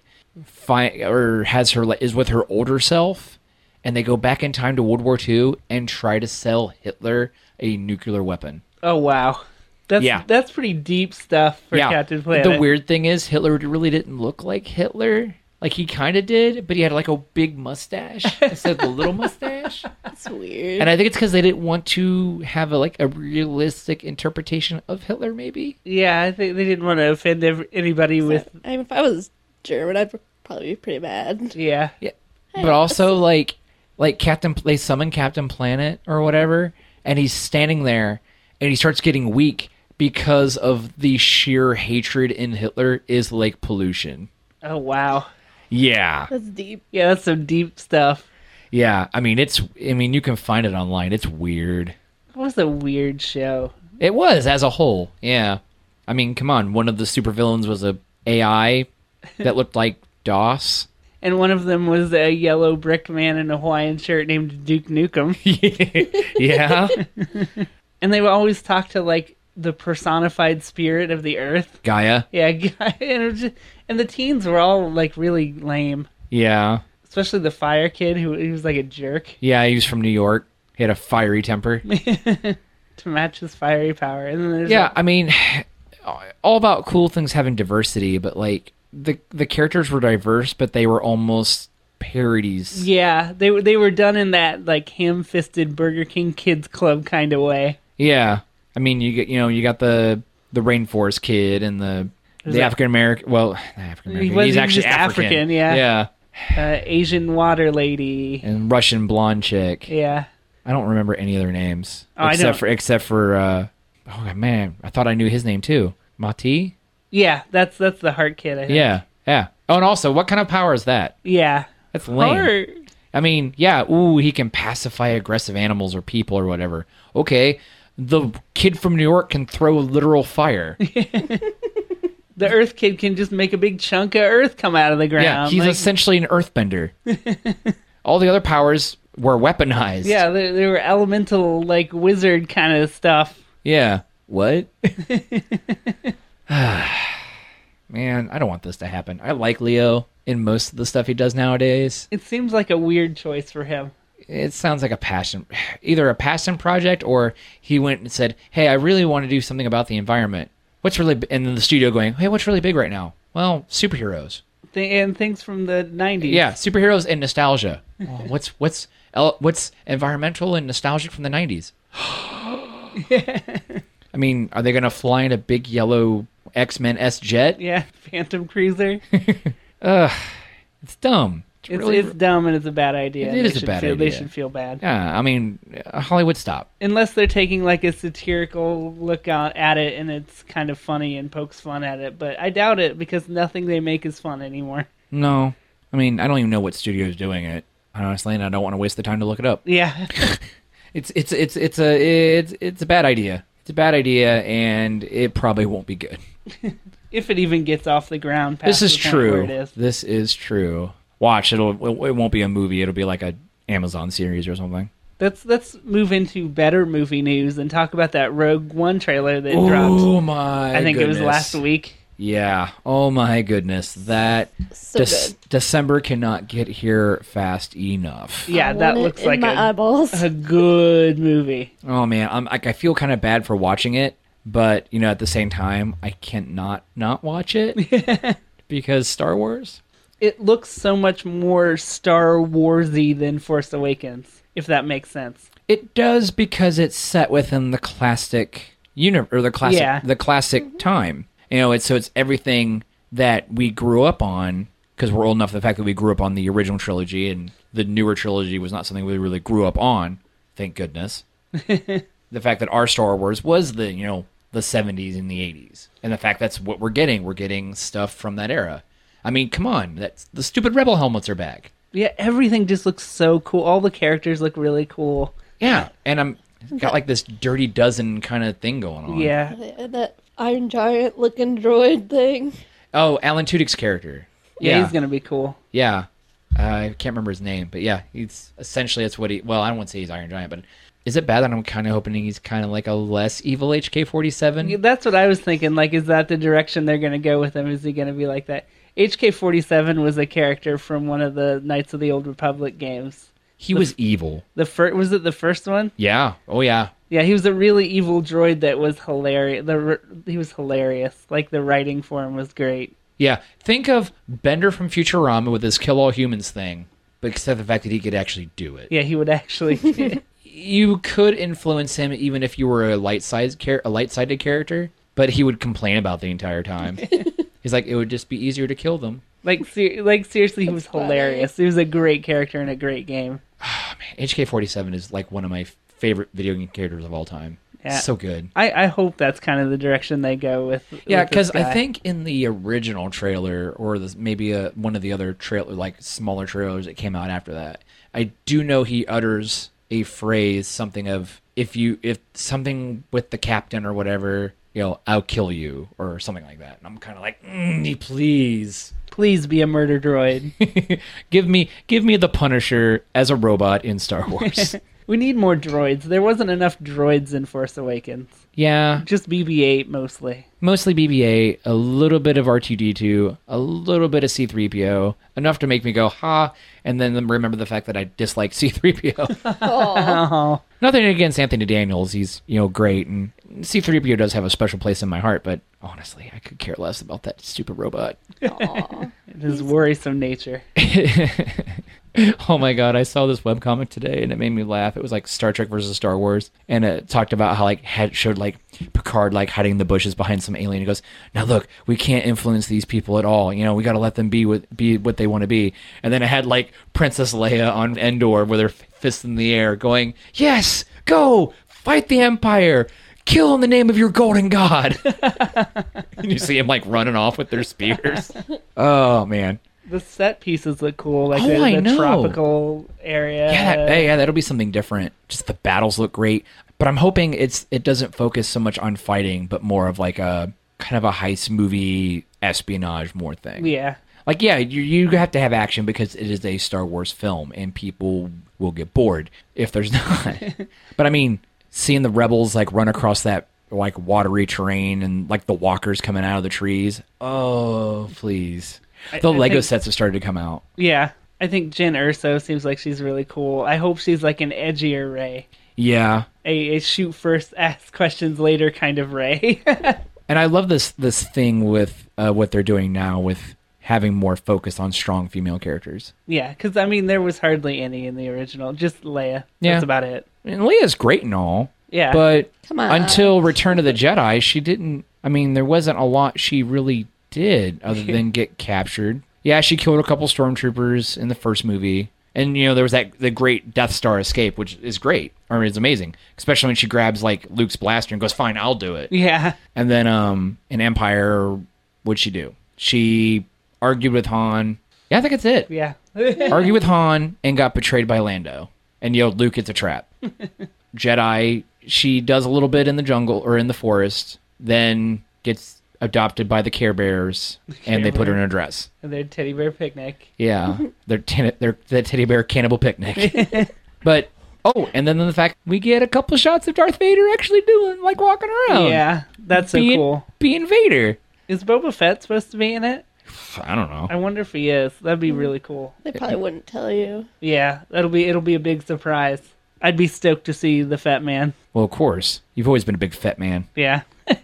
is with her older self, and they go back in time to World War II and try to sell Hitler a nuclear weapon. Oh wow, that's pretty deep stuff for Captain Planet. The weird thing is Hitler really didn't look like Hitler. Like, he kind of did, but he had like a big mustache instead of the little mustache. That's weird. And I think it's because they didn't want to have a realistic interpretation of Hitler, maybe. Yeah, I think they didn't want to offend anybody with. I mean, if I was German, I'd probably be pretty mad. Yeah. But also, like they summon Captain Planet or whatever, and he's standing there, and he starts getting weak because of the sheer hatred in Hitler is like pollution. Oh wow. Yeah. That's deep. Yeah, that's some deep stuff. Yeah, I mean you can find it online. It's weird. It was a weird show. It was as a whole. Yeah. I mean, come on. One of the supervillains was a AI that looked like DOS. And one of them was a yellow brick man in a Hawaiian shirt named Duke Nukem. Yeah. And they would always talk to like the personified spirit of the earth. Gaia. Yeah, Gaia. And the teens were all like really lame. Yeah. Especially the fire kid he was like a jerk. Yeah, he was from New York. He had a fiery temper. To match his fiery power. And then I mean, all about cool things having diversity, but like the characters were diverse, but they were almost parodies. Yeah, they were done in that like ham-fisted Burger King Kids Club kind of way. Yeah. I mean, you got the Rainforest Kid and the African American. Well, African American. He's actually African. Yeah. Asian water lady and Russian blonde chick. Yeah. I don't remember any other names except for. Oh man, I thought I knew his name too. Mati. Yeah, that's the Heart Kid. I think. Yeah. Oh, and also, what kind of power is that? Yeah. That's lame. Heart. I mean, yeah. Ooh, he can pacify aggressive animals or people or whatever. Okay. The kid from New York can throw literal fire. The Earth Kid can just make a big chunk of Earth come out of the ground. Yeah, he's essentially an earthbender. All the other powers were weaponized. Yeah, they were elemental, like, wizard kind of stuff. Yeah. What? Man, I don't want this to happen. I like Leo in most of the stuff he does nowadays. It seems like a weird choice for him. It sounds like either a passion project, or he went and said, hey, I really want to do something about the environment. What's really, and then the studio going, hey, what's really big right now? Well, superheroes. And things from the 90s. Yeah, superheroes and nostalgia. What's environmental and nostalgic from the 90s? I I mean, are they going to fly in a big yellow X-Men S jet? Yeah, Phantom Cruiser. It's dumb. It's dumb and it's a bad idea. It is a bad idea. They should feel bad. Yeah, I mean, Hollywood, stop. Unless they're taking like a satirical look out at it and it's kind of funny and pokes fun at it. But I doubt it because nothing they make is fun anymore. No. I mean, I don't even know what studio's doing it, honestly, and I don't want to waste the time to look it up. Yeah. It's a bad idea. It's a bad idea, and it probably won't be good. If it even gets off the ground past This is the point where true. it is. This is true. Watch, it won't be a movie. It'll be like a Amazon series or something. Let's move into better movie news and talk about that Rogue One trailer that dropped. Oh my! I think goodness. it was last week. Yeah. Oh my goodness. That So good. December cannot get here fast enough. Yeah, I that want it looks in like my eyeballs. a good movie. Oh man, I feel kind of bad for watching it, but you know, at the same time, I can't not watch it because Star Wars. It looks so much more Star Warsy than Force Awakens, if that makes sense. It does because it's set within the classic universe or the classic time. You know, it's everything that we grew up on because we're old enough. The fact that we grew up on the original trilogy and the newer trilogy was not something we really grew up on. Thank goodness. The fact that our Star Wars was the 70s and the 80s, and the fact that's what we're getting. We're getting stuff from that era. I mean, come on, the stupid Rebel helmets are back. Yeah, everything just looks so cool. All the characters look really cool. Yeah, and I'm got like this Dirty Dozen kind of thing going on. Yeah. That Iron Giant looking droid thing. Oh, Alan Tudyk's character. Yeah, he's gonna be cool. Yeah. I can't remember his name, but yeah, he's essentially that's what he. Well, I don't want to say he's Iron Giant, but is it bad that I'm kind of hoping he's kind of like a less evil HK-47? That's what I was thinking. Like, is that the direction they're gonna go with him? Is he gonna be like that? HK-47 was a character from one of the Knights of the Old Republic games. He was evil. Was it the first one? Yeah. Oh yeah. Yeah, he was a really evil droid that was hilarious. He was hilarious. Like, the writing for him was great. Yeah. Think of Bender from Futurama with his kill all humans thing, but except the fact that he could actually do it. Yeah, he would actually. You could influence him even if you were a light-sided character, but he would complain about the entire time. He's like, it would just be easier to kill them. Like seriously, he was That's funny. hilarious. He was a great character in a great game. Oh, man, HK-47 is like one of my favorite video game characters of all time. Yeah. So good. I hope that's kind of the direction they go with. Yeah, with this because I guy. think in the original trailer, or maybe one of the other trailer, like smaller trailers that came out after that, I do know he utters a phrase, something of if something with the captain or whatever, I'll kill you or something like that. And I'm kind of like, please be a murder droid. give me the Punisher as a robot in Star Wars. We need more droids. There wasn't enough droids in Force Awakens. Yeah, Just BB-8 mostly. mostly BB-8, a little bit of R2-D2, a little bit of C-3PO, enough to make me go, ha, and then remember the fact that I dislike C-3PO. Oh, Nothing against Anthony Daniels, he's, great, and C-3PO does have a special place in my heart, but honestly, I could care less about that stupid robot. Aw. his worrisome nature. Oh my god, I saw this webcomic today and it made me laugh. It was like Star Trek versus Star Wars, and it talked about how showed Picard hiding in the bushes behind some alien. He goes, "Now look, we can't influence these people at all. We got to let them be what they want to be." And then it had Princess Leia on Endor with her fist in the air going, "Yes, go fight the Empire. Kill in the name of your golden god." And you see him running off with their spears. Oh man. The set pieces look cool, like Oh, I the know. tropical area. Yeah, that'll be something different. Just the battles look great, but I'm hoping it doesn't focus so much on fighting, but more of a kind of a heist movie espionage more thing. Yeah. You have to have action because it is a Star Wars film, and people will get bored if there's not. But I mean, seeing the rebels run across that watery terrain and the walkers coming out of the trees. Oh, please. The I Lego think- sets have started to come out. Yeah. I think Jen Erso seems like she's really cool. I hope she's an edgier Rey. Yeah. A shoot first, ask questions later kind of Rey. And I love this thing with what they're doing now with having more focus on strong female characters. Yeah, because, there was hardly any in the original. Just Leia. Yeah. That's about it. And Leia's great and all, Yeah. But Come on. until Return of the Jedi, she didn't. I mean, there wasn't a lot she really did other than get captured. Yeah, she killed a couple stormtroopers in the first movie. And, there was the great Death Star escape, which is great. I mean, it's amazing. Especially when she grabs, Luke's blaster and goes, fine, I'll do it. Yeah. And then in Empire, what'd she do? She argued with Han. Yeah, I think that's it. Yeah. Argued with Han and got betrayed by Lando. And yelled, Luke, it's a trap. Jedi, she does a little bit in the jungle or in the forest, then gets adopted by the Care Bears, and they put her in a dress. And their teddy bear picnic. Yeah, they're the teddy bear cannibal picnic. But and then the fact we get a couple shots of Darth Vader actually doing walking around. Yeah, that's so cool. Being Vader. Is Boba Fett supposed to be in it? I don't know. I wonder if he is. That'd be really cool. They probably wouldn't tell you. Yeah, it'll be a big surprise. I'd be stoked to see the Fett Man. Well, of course, you've always been a big Fett man. Yeah.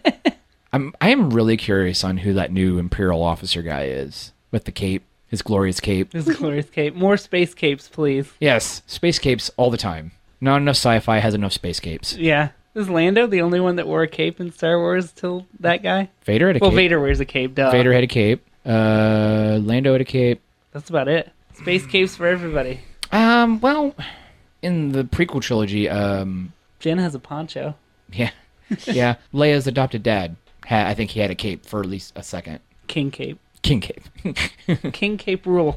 I am really curious on who that new Imperial officer guy is with the cape, his glorious cape. His glorious cape. More space capes, please. Yes, space capes all the time. Not enough sci-fi has enough space capes. Yeah. Is Lando the only one that wore a cape in Star Wars till that guy? Vader had a Well, cape. Vader wears a cape, duh. Vader had a cape. Lando had a cape. That's about it. Space capes for everybody. Well, in the prequel trilogy, Jen has a poncho. yeah, Leia's adopted dad. I think he had a cape for at least a second. King cape. King cape. King cape rule.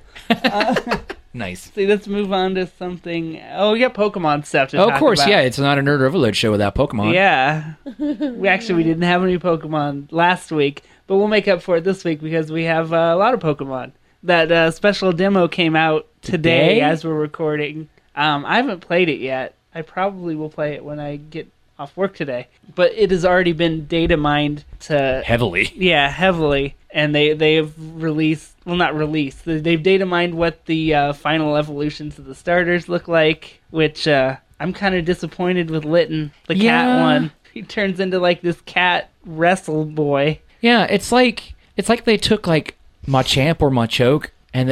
Nice. See, let's move on to something. Oh, we got Pokemon stuff to Oh, talk of course, about. yeah. It's not a Nerd Overload show without Pokemon. Yeah. we didn't have any Pokemon last week, but we'll make up for it this week because we have a lot of Pokemon. That special demo came out today as we're recording. I haven't played it yet. I probably will play it when I get off work today. But it has already been data mined to... Heavily. Yeah, heavily. And they've released... Well, not released. They've data mined what the final evolutions of the starters look like, which I'm kind of disappointed with Litten, the cat one. He turns into this cat wrestle boy. Yeah, it's like they took Machamp or Machoke and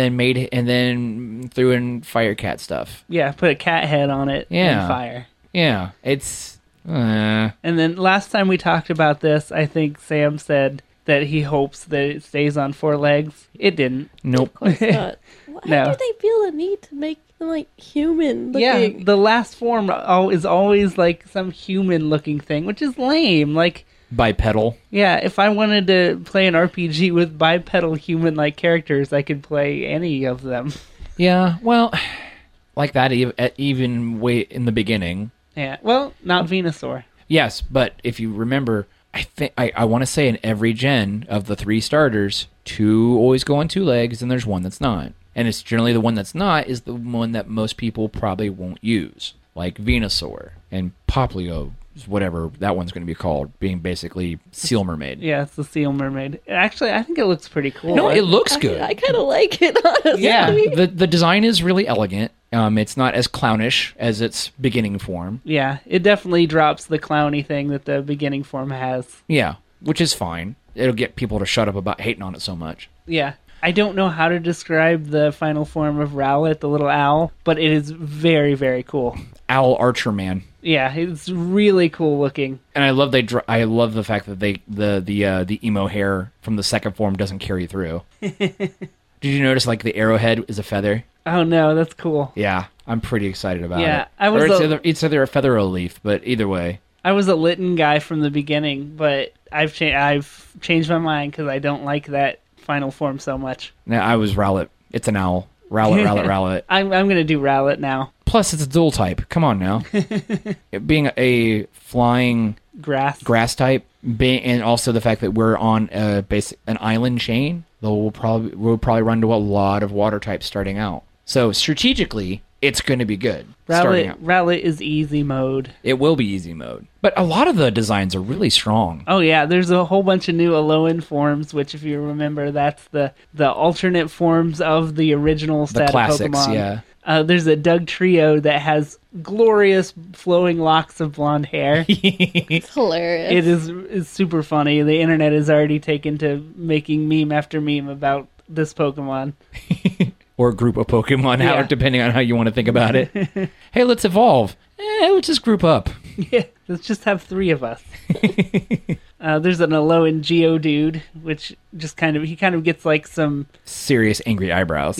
then threw in Firecat stuff. Yeah, put a cat head on it and fire. Yeah, it's... And then last time we talked about this, I think Sam said that he hopes that it stays on 4 legs. It didn't. Nope. Of course not. Why No. do they feel the need to make them human looking? Yeah, the last form is always some human looking thing, which is lame. Bipedal. Yeah, if I wanted to play an RPG with bipedal human-like characters, I could play any of them. Yeah, well, like that even way in the beginning. Yeah, well, not Venusaur. Yes, but if you remember, I want to say in every gen of the 3 starters, 2 always go on 2 legs, and there's one that's not. And it's generally the one that's not is the one that most people probably won't use, like Venusaur and Poplio, whatever that one's going to be called, being basically Seal Mermaid. Yeah, it's the Seal Mermaid. Actually, I think it looks pretty cool. No, it looks good. I kind of like it, honestly. Yeah, the design is really elegant. It's not as clownish as its beginning form. Yeah, it definitely drops the clowny thing that the beginning form has. Yeah, which is fine. It'll get people to shut up about hating on it so much. Yeah. I don't know how to describe the final form of Rowlet, the little owl, but it is very, very cool. Owl Archer Man. Yeah, it's really cool looking. And I love I love the fact that the emo hair from the second form doesn't carry through. Did you notice the arrowhead is a feather? Oh no, that's cool. Yeah, I'm pretty excited about it. Yeah, it's either a feather or a leaf, but either way. I was a Litten guy from the beginning, but I've changed my mind because I don't like that final form so much. Now I was Rowlet. It's an owl. Rowlet. I'm gonna do Rowlet now. Plus, it's a dual type. Come on now. It being a flying grass type, and also the fact that we're on an island chain, we'll probably run into a lot of water types starting out. So strategically, it's going to be good. Starting out. Rowlet is easy mode. It will be easy mode, but a lot of the designs are really strong. Oh yeah, there's a whole bunch of new Alolan forms, which if you remember, that's the alternate forms of the original set The classics, of Pokemon. yeah. There's a Doug Trio that has glorious flowing locks of blonde hair. It's hilarious. It is super funny. The internet is already taken to making meme after meme about this Pokemon. Or group of Pokemon, Yeah. depending on how you want to think about it. Hey, let's evolve. Let's just group up. Yeah, let's just have 3 of us. There's an Alolan Geodude, which just he kind of gets like some, Serious angry eyebrows.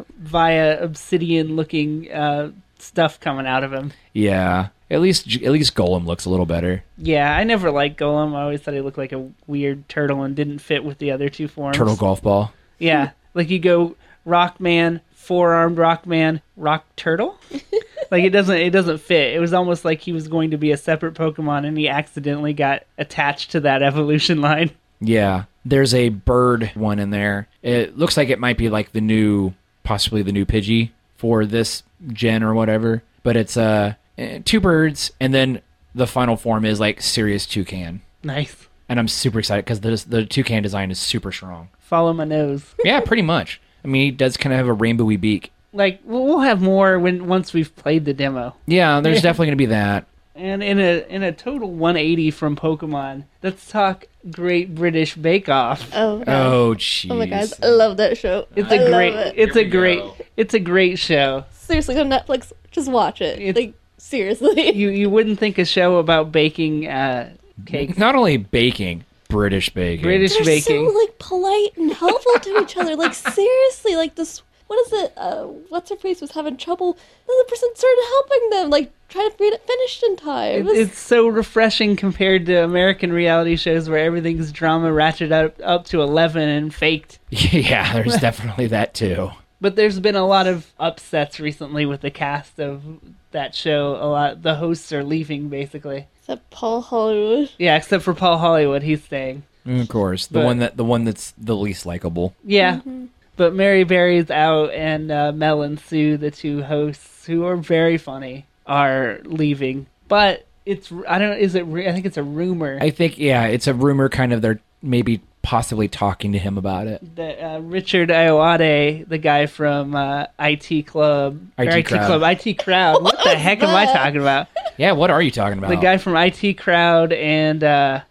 via obsidian-looking stuff coming out of him. Yeah. At least Golem looks a little better. Yeah, I never liked Golem. I always thought he looked like a weird turtle and didn't fit with the other 2 forms. Turtle golf ball. Yeah, like you go Rockman, 4-armed Rockman, Rock Turtle. Like it doesn't fit. It was almost like he was going to be a separate Pokemon, and he accidentally got attached to that evolution line. Yeah. There's a bird one in there. It looks like it might be like possibly the new Pidgey for this gen or whatever. But it's 2 birds, and then the final form is like Serious Toucan. Nice. And I'm super excited because the Toucan design is super strong. Follow my nose. Yeah, pretty much. I mean, he does kind of have a rainbowy beak. Like we'll have more once we've played the demo. Yeah, there's definitely going to be that. And in a total 180 from Pokemon, let's talk Great British Bake Off. Oh, God. Oh, jeez. Oh my God, I love that show. It's I a great love it. it's a great show. Seriously, on Netflix, just watch it. It's- Like, seriously. You wouldn't think a show about baking cakes. Not only baking, British baking. British They're baking. so, like, polite and helpful to each other. Like, seriously, like, this... What is it? What's her face was having trouble. Then the person started helping them, like, trying to get it finished in time. It was- It's so refreshing compared to American reality shows where everything's drama ratcheted up to 11 and faked. Yeah, there's definitely that too. But there's been a lot of upsets recently with the cast of that show. The hosts are leaving, basically. Except Paul Hollywood. Yeah, except for Paul Hollywood, he's staying. Of course, the one that's the least likable. Yeah. But Mary Berry's out, and Mel and Sue, the 2 hosts, who are very funny, are leaving. But I think it's a rumor I think it's a rumor. Kind of they're maybe possibly talking to him about it. that Richard Ayoade, the guy from IT Club, IT Crowd. IT Crowd. What the heck am I talking about? Yeah, what are you talking about? The guy from IT Crowd and Garth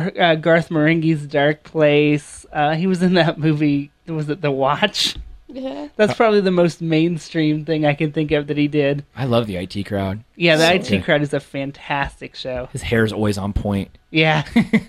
Marenghi's Dark Place. He was in that movie. Was it The Watch? Yeah. That's probably the most mainstream thing I can think of that he did. I love the IT Crowd. Yeah, the IT Okay. Crowd is a fantastic show. His hair's always on point. Yeah,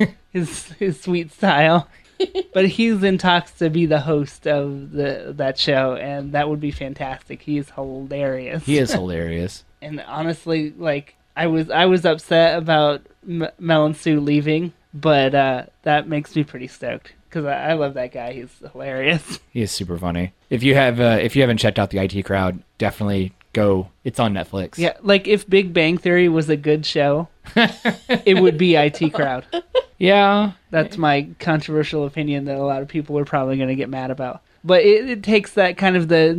his sweet style. But he's in talks to be the host of that show, and that would be fantastic. He's hilarious. He is hilarious. And honestly, like I was upset about Mel and Sue leaving, but that makes me pretty stoked because I love that guy. He's hilarious. He is super funny. If you haven't checked out the IT Crowd, definitely go. It's on Netflix. Yeah, like if Big Bang Theory was a good show, it would be IT Crowd. Yeah. That's my controversial opinion that a lot of people are probably going to get mad about. But it takes that kind of the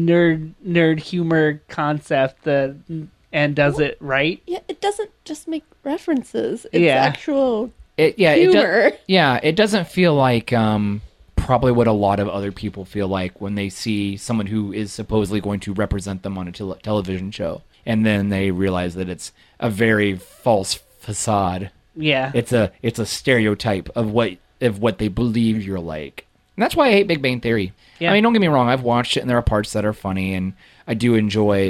nerd humor concept and does it right. Yeah, it doesn't just make references. It's Yeah. actual Humor. humor. It doesn't feel like probably what a lot of other people feel like when they see someone who is supposedly going to represent them on a television show, and then they realize that it's a very false facade. Yeah. It's a stereotype of what they believe you're like. And that's why I hate Big Bang Theory. Yeah. I mean, don't get me wrong, I've watched it and there are parts that are funny, and I do enjoy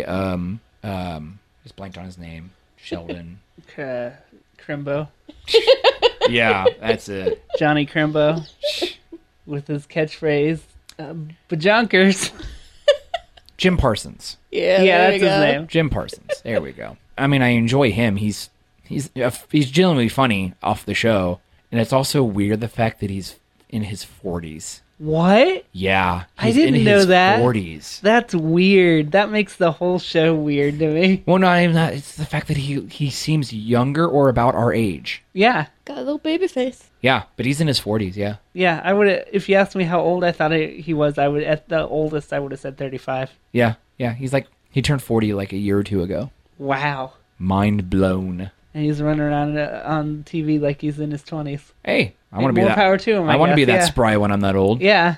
just blanked on his name. Sheldon. Crimbo. Yeah, that's it. Johnny Crimbo. With his catchphrase, Bajonkers. Jim Parsons. Yeah, Yeah, there that's you his go. name. Jim Parsons. There we go. I mean, I enjoy him. He's genuinely funny off the show, and it's also weird the fact that he's in his 40s. What? Yeah, I he's didn't in know his that. 40s. That's weird. That makes the whole show weird to me. Well, not even that. It's the fact that he seems younger or about our age. Yeah. Got a little baby face. Yeah, but he's in his 40s. Yeah. Yeah, I would. If you asked me how old I thought he was, I would. At the oldest, I would have said 35. Yeah. He turned 40 like a year or two ago. Wow. Mind blown. And he's running around on TV like he's in his 20s. Hey, I want to be more that. power to him. I want to be guess, that yeah. spry when I'm that old. Yeah.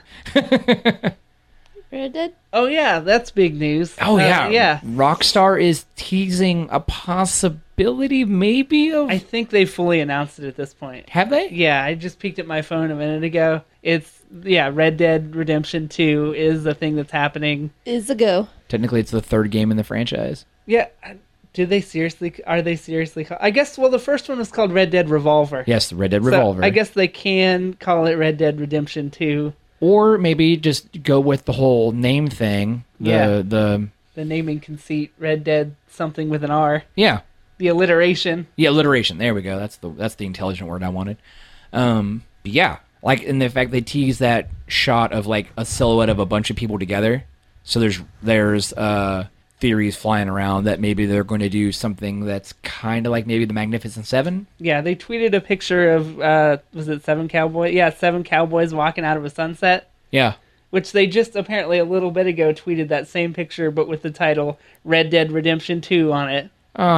Red Dead. Oh yeah, that's big news. Oh yeah. Yeah. Rockstar is teasing a possibility, maybe of. I think they fully announced it at this point. Have they? Yeah, I just peeked at my phone a minute ago. Red Dead Redemption 2 is the thing that's happening. Is a go. Technically, it's the third game in the franchise. Yeah, Are they seriously? I guess. Well, the first one was called Red Dead Revolver. Yes, the Red Dead So Revolver. I guess they can call it Red Dead Redemption 2. Or maybe just go with the whole name thing. Yeah. The naming conceit, Red Dead something with an R. yeah. The alliteration. Yeah, alliteration. There we go. That's the intelligent word I wanted. But yeah, like in the fact they tease that shot of like a silhouette of a bunch of people together. So there's theories flying around that maybe they're going to do something that's kind of like maybe the Magnificent Seven. Yeah, they tweeted a picture of was it 7 cowboys? Yeah, 7 cowboys walking out of a sunset. Yeah. Which they just apparently a little bit ago tweeted that same picture, but with the title Red Dead Redemption 2 on it.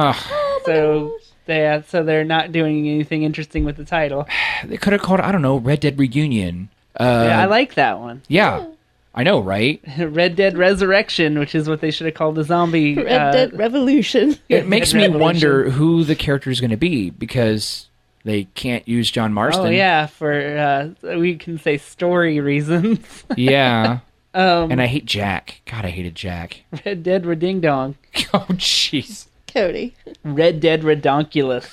So they're not doing anything interesting with the title. They could have called it, I don't know, Red Dead Reunion. Yeah, I like that one. Yeah. I know, right? Red Dead Resurrection, which is what they should have called the zombie. Red Dead Revolution. It makes Red me Revolution. wonder who the character is going to be because they can't use John Marston. Oh yeah, for we can say story reasons. Yeah. And I hate Jack. God, I hated Jack. Red Dead Reding Dong. Oh, jeez. Cody. Red Dead Redonkulous.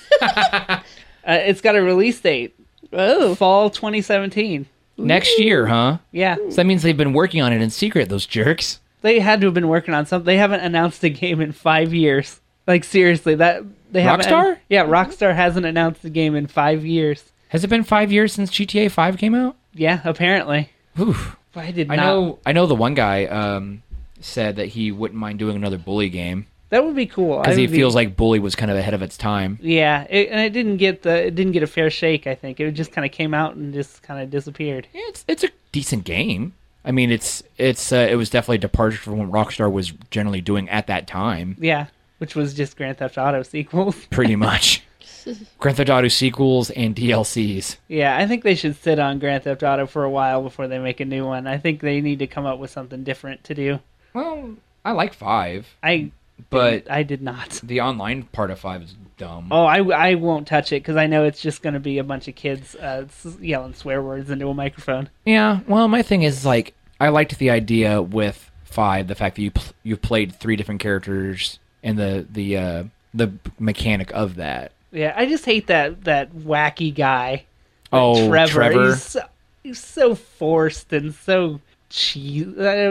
It's got a release date. Oh. Fall 2017. Next year, huh? Yeah. So that means they've been working on it in secret, those jerks. They had to have been working on something. They haven't announced a game in 5 years. Like, seriously, that they haven't. Rockstar? Yeah, Rockstar hasn't announced a game in 5 years. Has it been 5 years since GTA 5 came out? Yeah, apparently. Oof. I did I not. know the one guy said that he wouldn't mind doing another Bully game That would be cool. because he feels like Bully was kind of ahead of its time. Yeah, and it didn't get a fair shake. I think it just kind of came out and just kind of disappeared. Yeah, it's a decent game. I mean, it was definitely a departure from what Rockstar was generally doing at that time. Yeah, which was just Grand Theft Auto sequels. Pretty much. Grand Theft Auto sequels and DLCs. Yeah, I think they should sit on Grand Theft Auto for a while before they make a new one. I think they need to come up with something different to do. Well, I like 5, But I did not. the online part of 5 is dumb. Oh, I won't touch it because I know it's just going to be a bunch of kids yelling swear words into a microphone. Yeah, well, my thing is, like, I liked the idea with 5, the fact that you played 3 different characters and the mechanic of that. Yeah, I just hate that wacky guy. Oh, Trevor. He's so forced and so cheesy.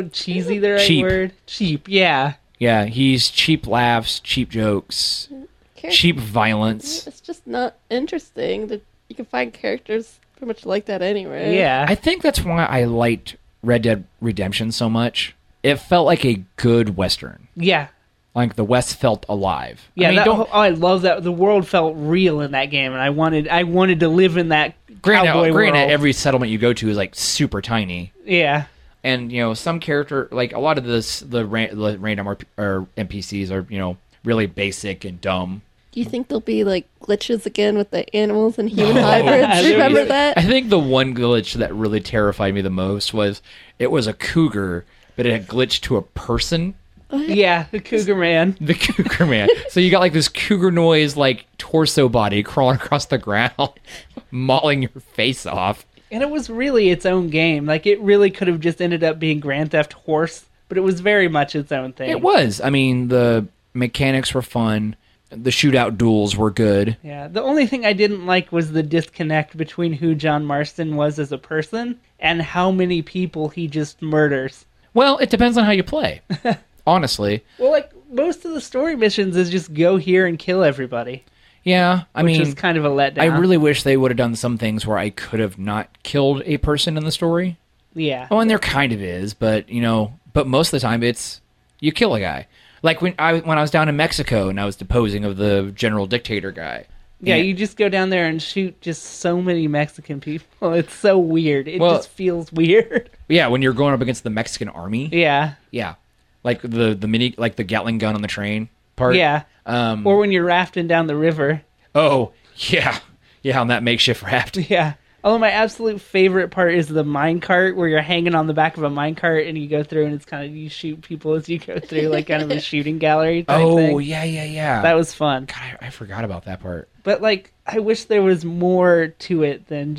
The right Cheap. word? Cheap. Yeah. Yeah, he's cheap laughs, cheap jokes, cheap violence. It's just not interesting. That you can find characters pretty much like that anyway. Yeah. I think that's why I liked Red Dead Redemption so much. It felt like a good Western. Yeah. Like the West felt alive. Yeah, I mean, I love that. The world felt real in that game, and I wanted to live in that cowboy granted, world. every settlement you go to is like super tiny. Yeah. And, some character, like a lot of the random or NPCs are, really basic and dumb. Do you think there'll be like glitches again with the animals and human hybrids? yeah, Remember I that? think the one glitch that really terrified me the most was it was a cougar, but it had glitched to a person. Yeah, the Cougar Man. The cougar man. So you got like this cougar noise, like torso body crawling across the ground, mauling your face off. And it was really its own game. Like, it really could have just ended up being Grand Theft Horse, but it was very much its own thing. It was. I mean, the mechanics were fun. The shootout duels were good. Yeah, the only thing I didn't like was the disconnect between who John Marston was as a person and how many people he just murders. Well, it depends on how you play. Honestly. Well, like, most of the story missions is just go here and kill everybody. Yeah, I Which mean, is kind of a letdown. I really wish they would have done some things where I could have not killed a person in the story. Yeah. Oh, and there kind of is, but but most of the time it's you kill a guy. Like when I was down in Mexico and I was deposing of the general dictator guy. Yeah, And- you just go down there and shoot just so many Mexican people. It's so weird. It just feels weird. Yeah, when you're going up against the Mexican army. Yeah. Yeah, like the mini, like the Gatling gun on the train part. Yeah. Or when you're rafting down the river. Oh yeah, on that makeshift raft. Yeah. Although my absolute favorite part is the minecart where you're hanging on the back of a minecart and you go through and it's kind of, you shoot people as you go through, like kind of a shooting gallery type thing. Oh yeah. That was fun. God, I forgot about that part. But like, I wish there was more to it than just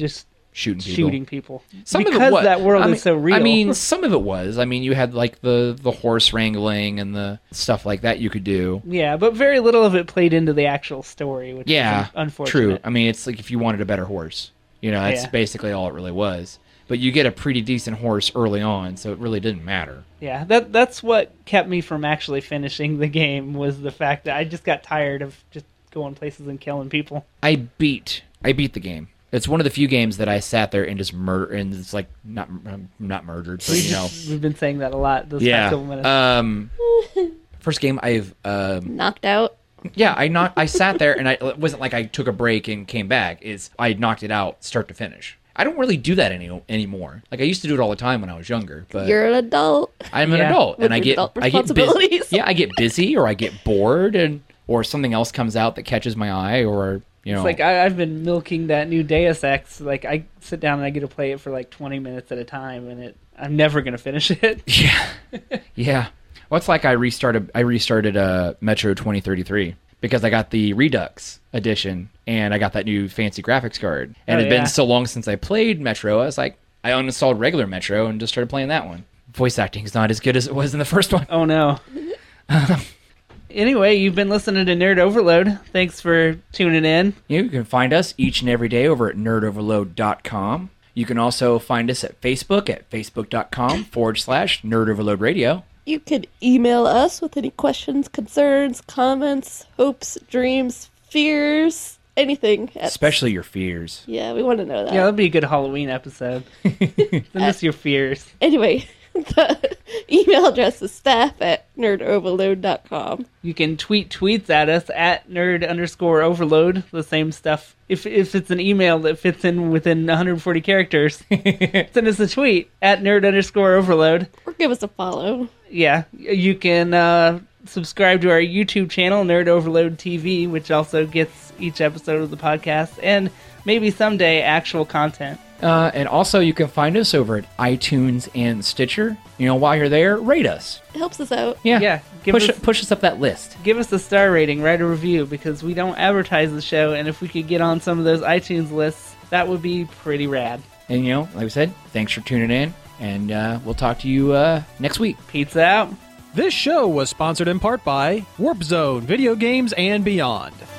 shooting people. Some Because of it was. That world is so real. I mean, some of it was. I mean, you had like the horse wrangling and the stuff like that you could do. Yeah, but very little of it played into the actual story, which is unfortunate. True. I mean, it's like if you wanted a better horse. That's basically all it really was. But you get a pretty decent horse early on, so it really didn't matter. Yeah, that's what kept me from actually finishing the game, was the fact that I just got tired of just going places and killing people. I beat the game. It's one of the few games that I sat there and just murder, and it's like not murdered, but We've been saying that a lot those past couple minutes. First game I've knocked out. Yeah, I sat there and it wasn't like I took a break and came back. I knocked it out start to finish. I don't really do that anymore. Like I used to do it all the time when I was younger. But you're an adult. I'm an adult, and I get responsibilities. busy. Yeah, I get busy, or I get bored, or something else comes out that catches my eye, or It's like I've been milking that new Deus Ex. Like I sit down and I get to play it for like 20 minutes at a time, and I'm never gonna finish it. Yeah. Well, it's like I restarted Metro 2033 because I got the Redux edition and I got that new fancy graphics card. And it'd been so long since I played Metro, I was like, I uninstalled regular Metro and just started playing that one. Voice acting is not as good as it was in the first one. Oh no. Anyway, you've been listening to Nerd Overload. Thanks for tuning in. You can find us each and every day over at nerdoverload.com. You can also find us at Facebook at facebook.com/nerdoverloadradio. You could email us with any questions, concerns, comments, hopes, dreams, fears, anything. Especially your fears. Yeah, we want to know that. Yeah, that'd be a good Halloween episode. Send us your fears. Anyway, the email address is staff@nerdoverload.com. You can tweet tweets at us at nerd_overload. The same stuff. If it's an email that fits in within 140 characters, send us a tweet at nerd_overload. Or give us a follow. Yeah, you can subscribe to our YouTube channel, Nerd Overload TV, which also gets each episode of the podcast, and maybe someday actual content. And also you can find us over at iTunes and Stitcher. While you're there, rate us. It helps us out. Yeah. Push us up that list. Give us a star rating, write a review, because we don't advertise the show, and if we could get on some of those iTunes lists, that would be pretty rad. And, like we said, thanks for tuning in, and we'll talk to you next week. Pizza out. This show was sponsored in part by Warp Zone Video Games and Beyond.